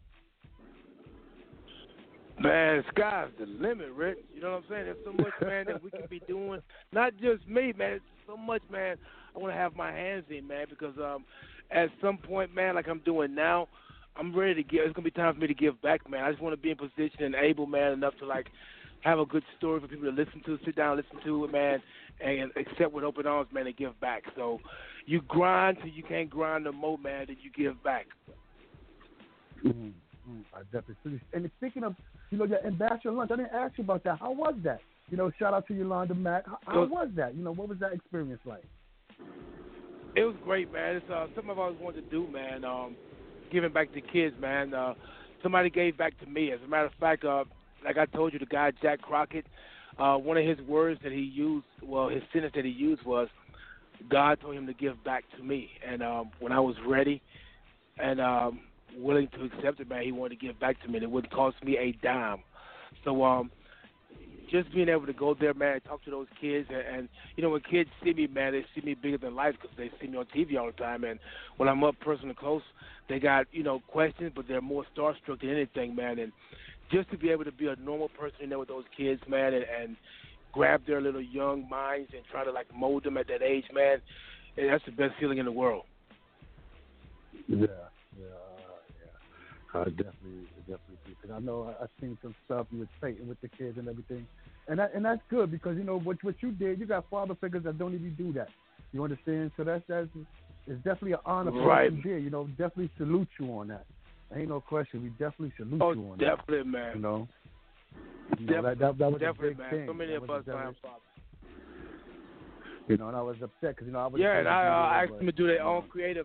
Man, sky's the limit, Rick. You know what I'm saying? There's so much, man, that we could be doing. Not just me, man. There's so much, man, I want to have my hands in, man, because um, at some point, man, like I'm doing now, I'm ready to give. It's going to be time for me to give back, man. I just want to be in position and able, man, enough to, like, have a good story for people to listen to, sit down, listen to it, man, and accept with open arms, man, and give back. So you grind till you can't grind no more, man, then you give back. Mm-hmm. Mm, I definitely. And speaking of, you know, your ambassador lunch, I didn't ask you about that. How was that? You know, shout out to Yolanda Mack. How, how was that? You know, what was that experience like? It was great, man. It's uh, something I've always wanted to do, man. Um, giving back to kids, man. Uh, somebody gave back to me. As a matter of fact, uh, like I told you, the guy Jack Crockett, uh, one of his words that he used, well, his sentence that he used was, God told him to give back to me. And um, when I was ready, and um, willing to accept it, man, he wanted to give back to me. And it wouldn't cost me a dime. So um, just being able to go there, man, and talk to those kids. And, and, you know, when kids see me, man, they see me bigger than life because they see me on T V all the time. And when I'm up personal close, they got, you know, questions, but they're more starstruck than anything, man. And just to be able to be a normal person in there with those kids, man, and, and grab their little young minds and try to, like, mold them at that age, man, and that's the best feeling in the world. Yeah, yeah. I definitely, definitely do. Because I know I, I've seen some stuff you was fighting with the kids and everything, and that, and that's good because you know what what you did. You got father figures that don't even do that. You understand? So that's that's it's definitely an honor for right. what you did. You know, definitely salute you on that. Ain't no question. We definitely salute oh, you on definitely, that. man. You know, you definitely, know that, that, that was definitely, a big man. thing. So many that of us definitely, have fathers. You know, and I was upset because you know I was. Yeah, and I uh, asked but, them to do their you know. own creative.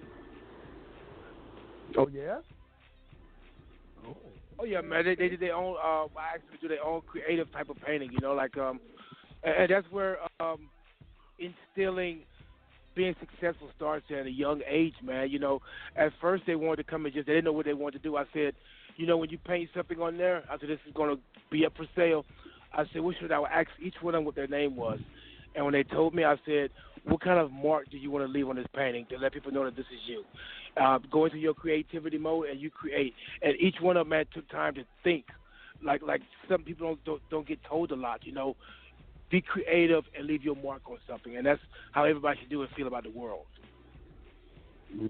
Oh yeah. Oh yeah, man. They they did their own. Uh, I asked them to do their own creative type of painting. You know, like um, and, and that's where um, instilling being successful starts at a young age, man. You know, at first they wanted to come and just they didn't know what they wanted to do. I said, you know, when you paint something on there, I said this is going to be up for sale. I said, what should I ask each one of them what their name was? And when they told me, I said, what kind of mark do you want to leave on this painting to let people know that this is you? Uh, go into your creativity mode and you create. And each one of them, man, took time to think. Like like some people don't, don't don't get told a lot, you know. Be creative and leave your mark on something. And that's how everybody should do and feel about the world. Mm.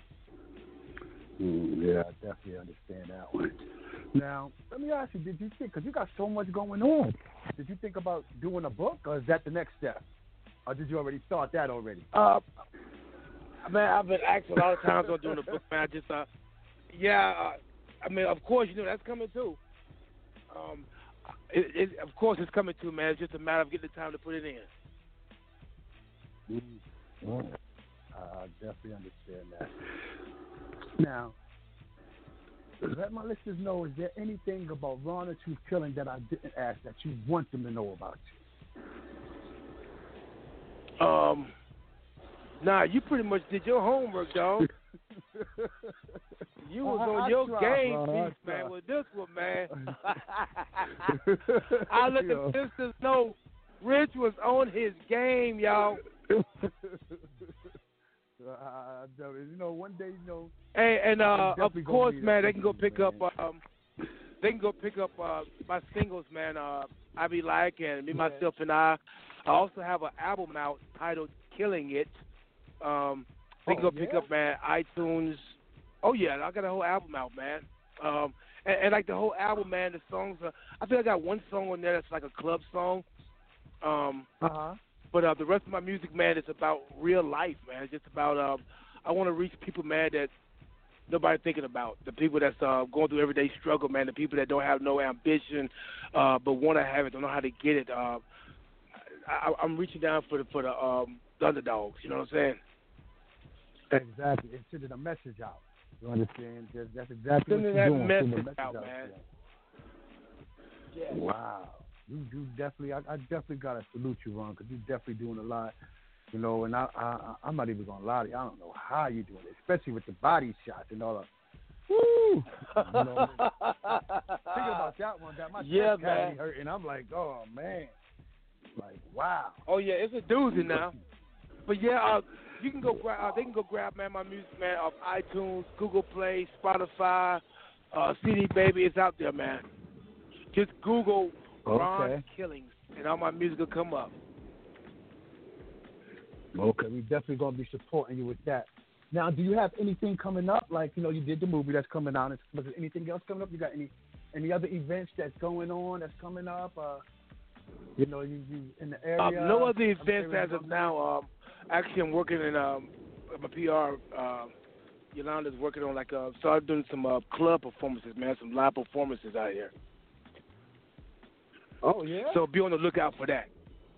Mm, yeah, I definitely understand that one. Now, let me ask you, did you think, because you got so much going on, did you think about doing a book, or is that the next step? Or did you already start that already? Uh, man, I've been asked a lot of times on doing a book, man. I just, uh, yeah, uh, I mean, of course, you know, that's coming too. Um, it, it, of course, it's coming too, man. It's just a matter of getting the time to put it in. Mm. Mm. I definitely understand that. Now, let my listeners know, is there anything about Ron the Truth Killing that I didn't ask that you want them to know about you? Um, nah, you pretty much did your homework, dog. You was I, on I your try, game bro, piece, I man, try. with this one, man. I let the sisters know Rich was on his game, y'all. Uh, you know, one day, you know. And, and uh, of definitely gonna course, need man, a they can go picture, pick man. up. Um, they can go pick up uh, my singles, man. Uh, I Be Like and Me, Myself, and I. I also have an album out titled "Killing It." Um, they can Oh, go pick yeah? up, man. iTunes. Oh yeah, I got a whole album out, man. Um, and, and like the whole album, man, the songs. Are, I think I got one song on there that's like a club song. Um, Uh huh. But uh, the rest of my music, man, is about real life, man. It's just about um, I want to reach people, man, that nobody thinking about. The people that's uh, going through everyday struggle, man. The people that don't have no ambition, uh, but want to have it, don't know how to get it. Uh, I, I'm reaching down for the for the, um, the underdogs. You know what I'm saying? Exactly. It's sending a message out. You understand? That's, that's exactly Sending what you're that doing. message sending a message out, out, man. Yeah. Wow. You do definitely. I, I definitely gotta salute you, Ron, because you're definitely doing a lot. You know, and I, I, I'm not even gonna lie to you. I don't know how you're doing it, especially with the body shots and all that. Woo! You know, thinking about that one, that my Yeah, chest had man. me hurting. I'm like, oh man. Like, wow. Oh yeah, it's a doozy now. But yeah, uh, you can go grab. Uh, they can go grab man my music man off iTunes, Google Play, Spotify, uh, C D Baby. It's out there, man. Just Google Ron Okay. Killings, and all my music will come up. Okay, we definitely gonna be supporting you with that. Now, do you have anything coming up? Like, you know, you did the movie that's coming out. Was there anything else coming up? You got any any other events that's going on that's coming up? Uh, you know, you, you in the area? Um, no other I'm events sure as of now. Um, actually, I'm working in um, my P R. Uh, Yolanda's working on like uh, started doing some uh, club performances, man, some live performances out here. Oh yeah. So be on the lookout for that.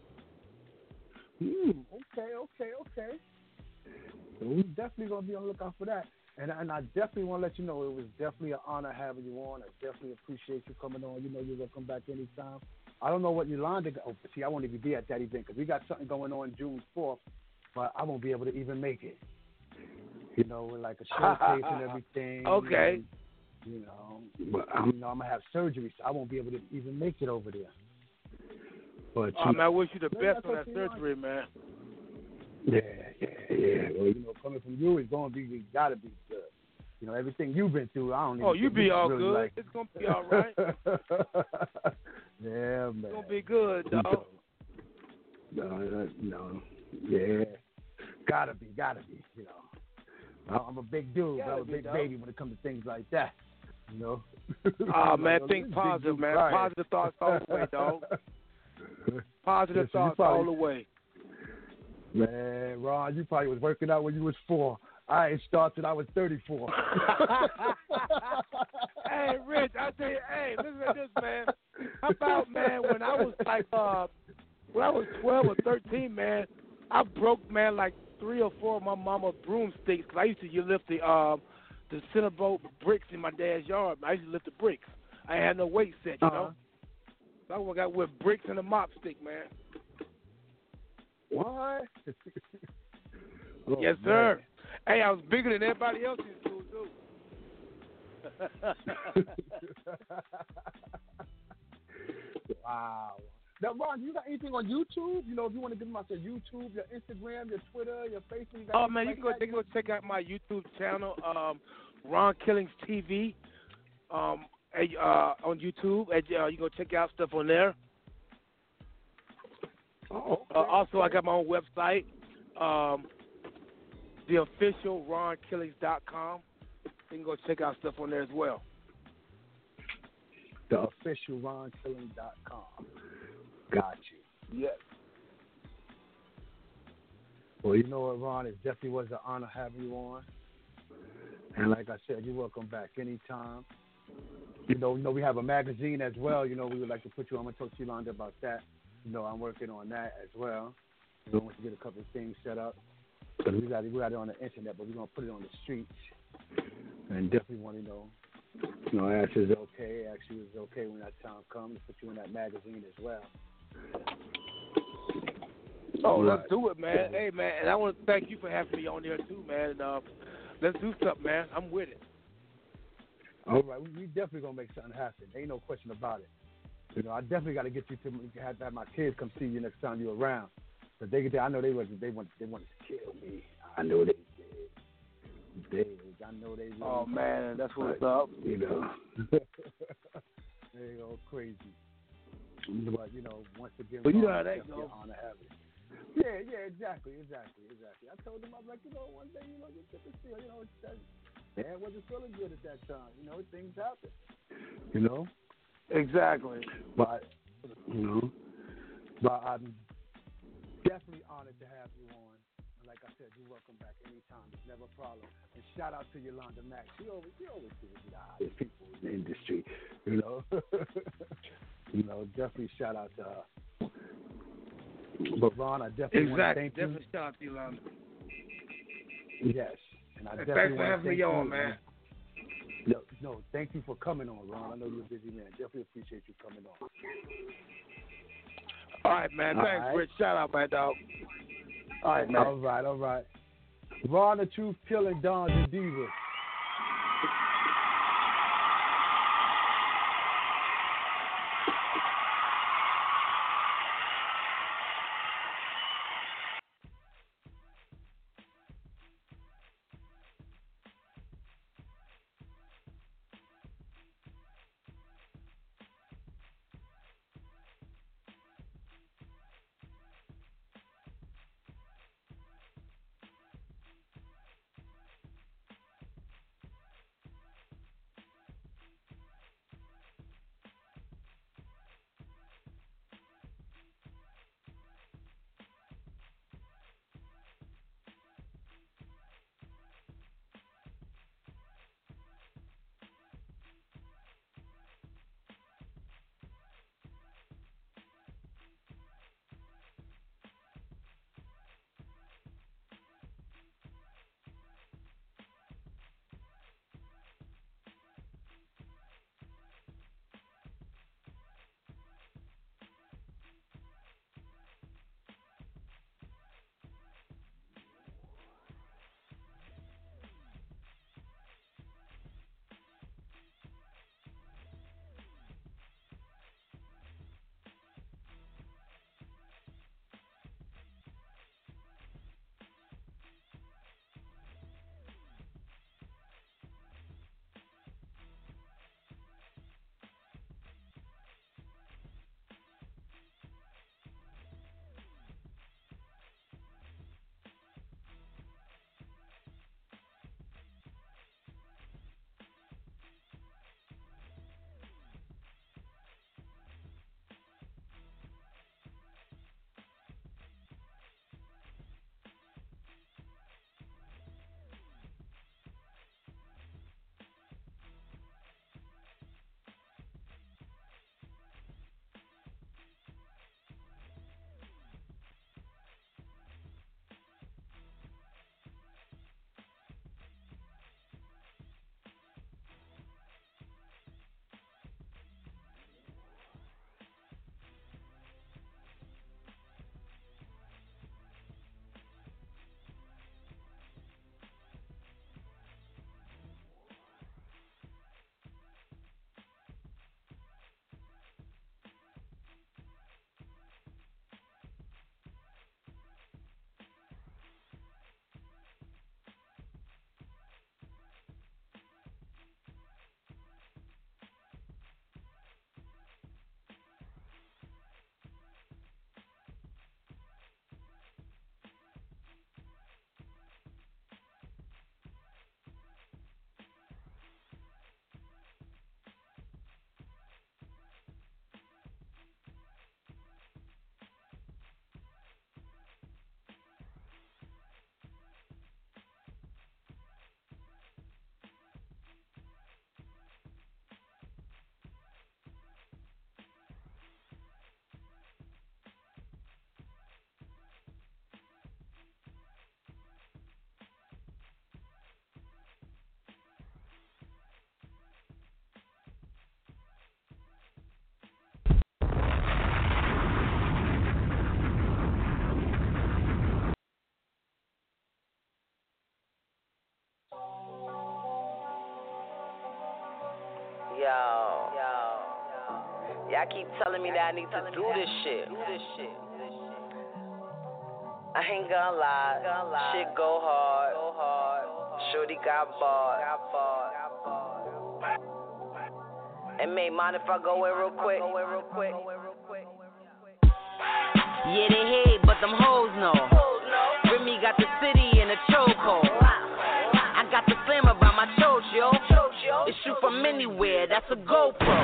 Hmm, okay, okay, okay. So we definitely gonna be on the lookout for that. And and I definitely want to let you know it was definitely an honor having you on. I definitely appreciate you coming on. You know you're gonna come back anytime. I don't know what Yolanda. Oh, see, I won't even be at that event because we got something going on June fourth, but I won't be able to even make it. You know, with like a showcase and everything. Okay. And, you know, but you know I'm gonna have surgery, so I won't be able to even make it over there. But Oh, man, I wish you the Yeah, best on that surgery, man. Yeah, yeah, yeah. Well, you know, coming from you, it's gonna be, it gotta be good. You know, everything you've been through, I don't. Oh, even you think be we all really good. Like... It's gonna be all right. Yeah, man. It's gonna be good, dog. No, no, no, yeah. Gotta be, gotta be. You know, I'm a big dude, but I'm a be, big dog. baby when it comes to things like that. You know. Oh man, Like, think this big positive, dude man. crying. Positive thoughts all the way, dog. Positive Listen, you thoughts probably- all the way. Man, Ron, you probably was working out when you was four. I ain't started till I was thirty-four. Hey, Rich, I tell you, hey, listen to this, man. How about, man, when I was like, uh, when I was twelve or thirteen, man, I broke, man, like three or four of my mama's broomsticks. 'Cause I used to you lift the, um, the centerbolt bricks in my dad's yard. I used to lift the bricks. I ain't had no weight set, you Uh-huh. know. So I got with bricks and a mop stick, man. What? Oh, Yes, man. sir. Hey, I was bigger than everybody else in school, too. Wow. Now, Ron, you got anything on YouTube? You know, if you want to give them out your YouTube, your Instagram, your Twitter, your Facebook. You got Oh, anything man, you like can go, that? they can go check out my YouTube channel, um, Ron Killings T V, um, at, uh, on YouTube. And, uh, you can go check out stuff on there. Oh, okay. Uh, also, I got my own website, um, the official ron killings dot com. You can go check out stuff on there as well. The official ron killing dot com. Got you. Yes. Well, you know what, Ron? It definitely was an honor having you on. And like I said, you're welcome back anytime. You know, you know, we have a magazine as well. You know, we would like to put you on. I'm going to talk to Yolanda about that. You know, I'm working on that as well. We want to get a couple of things set up. Because we got, it, we got it on the internet, but we're going to put it on the streets. And definitely want to know, you know, ask is okay. Ask you is okay when that time comes. Put you in that magazine as well. Oh, Right. let's do it, man. Hey, man, and I want to thank you for having me on there, too, man. And, uh, let's do something, man. I'm with it. All right, we, we definitely going to make something happen. Ain't no question about it. You know, I definitely got to get you to have, have my kids come see you next time you're around. But they get, I know they was they want they wanted to kill me. I know they did. They, I know they. Really Oh, man, that's what's but, up. You know, they go crazy. But you know, once again, Well, you know Ron, how that definitely goes. an honor having you. Yeah, yeah, exactly, exactly, exactly. I told them, I'm like, you know, one day, you know, you get to feel, you know, it's that, dad wasn't feeling good at that time. You know, things happen. You know. Exactly. But, you know, but I'm definitely honored to have you on. And like I said, you're welcome back anytime. It's never a problem. And shout out to Yolanda Mack. She always, she always gives me the hottest people in the industry, you know. You know, definitely shout out to her. But Ron, I definitely want to Exactly. thank Definitely shout out to you, London. you. Yes. And I And definitely thanks for want to having thank me on, you, man. No, no, thank you for coming on, Ron. I know you're a busy man. Definitely appreciate you coming on. All right, man. All Thanks, right. Rich. Shout out, my dog. All right, man. All right, all right. Ron the Truth Killing Don the Diva. Y'all keep telling me that I need to do this shit. I ain't gonna lie, shit go hard. Shorty got barred. And may mind if I go in real quick? Yeah, they hate, but them hoes know. Remy got the city in a chokehold. I got the slammer by my choach, yo. It's shoot from anywhere, that's a GoPro.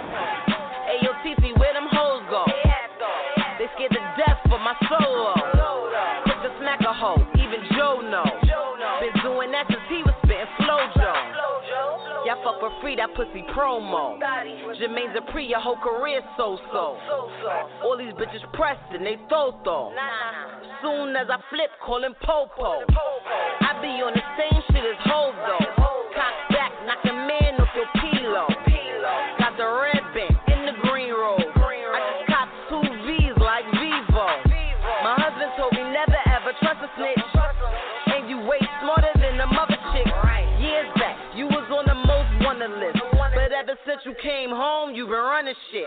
Ayo, T T, where them hoes go? They scared to death for my solo. Quick to smack a hoe, even Joe know. Been doing that since he was spitting Flojo. Y'all fuck for free, that pussy promo. Jermaine Dupri, your whole career so-so. All these bitches pressed and they throw-throw. Soon as I flip, call him Popo. I be on the same shit as Hov though. Cock back, knock a man off your pilo. Got the red band in the green robe. I just cop two V's like Vivo. My husband told me never ever trust a snitch. And you way smarter than the mother chick. Years back, you was on the most wanted list. But ever since you came home, you been running shit.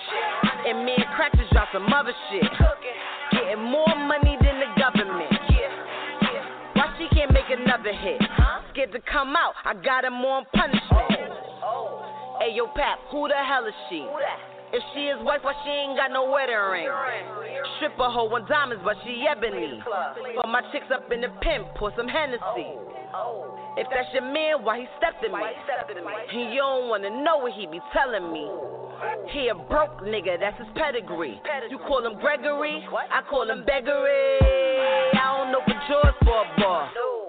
And me and Crack just dropped some other shit. Getting more money than the government. Why she can't make another hit? Scared to come out, I got him on punishment. Hey yo Pap, who the hell is she? If she is wife, why she ain't got no wedding ring? Stripper hoe on diamonds, but she ebony. But my chicks up in the pimp, pour some Hennessy. If that's your man, why he stepped in me? And you don't wanna know what he be telling me. He a broke nigga, that's his pedigree. You call him Gregory, I call him Beggery. I don't know for George for a bar,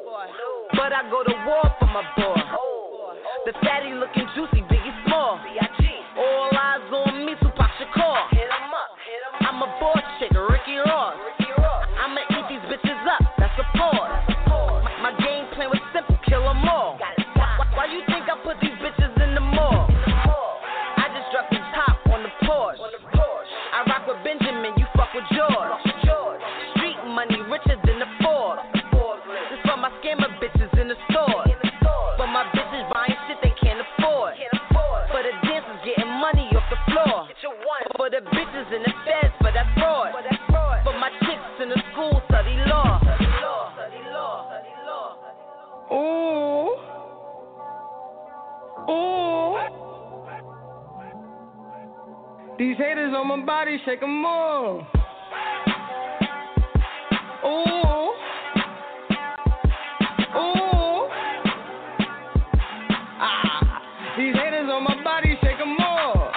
but I go to war for my boy. The fatty looking juicy, Biggie Small. All eyes on me, Tupac Shakur. I'm a boss chick, Ricky Ross. I'ma eat these bitches up, that's a pause. My, my game plan was simple, kill them all. Why, why you think I put these bitches in the mall? I just dropped the top on the Porsche. I rock with Benjamin, you fuck with George. Street money richer than the Forbes. This for my scammer bitches in the store. For my bitches buying shit they can't afford. For the dancers getting money off the floor. For the bitches in the feds for that fraud. For my chicks in the school study law. Ooh. Ooh. These haters on my body, shake 'em more. Ooh. Ooh. Ah. These haters on my body, shake 'em more.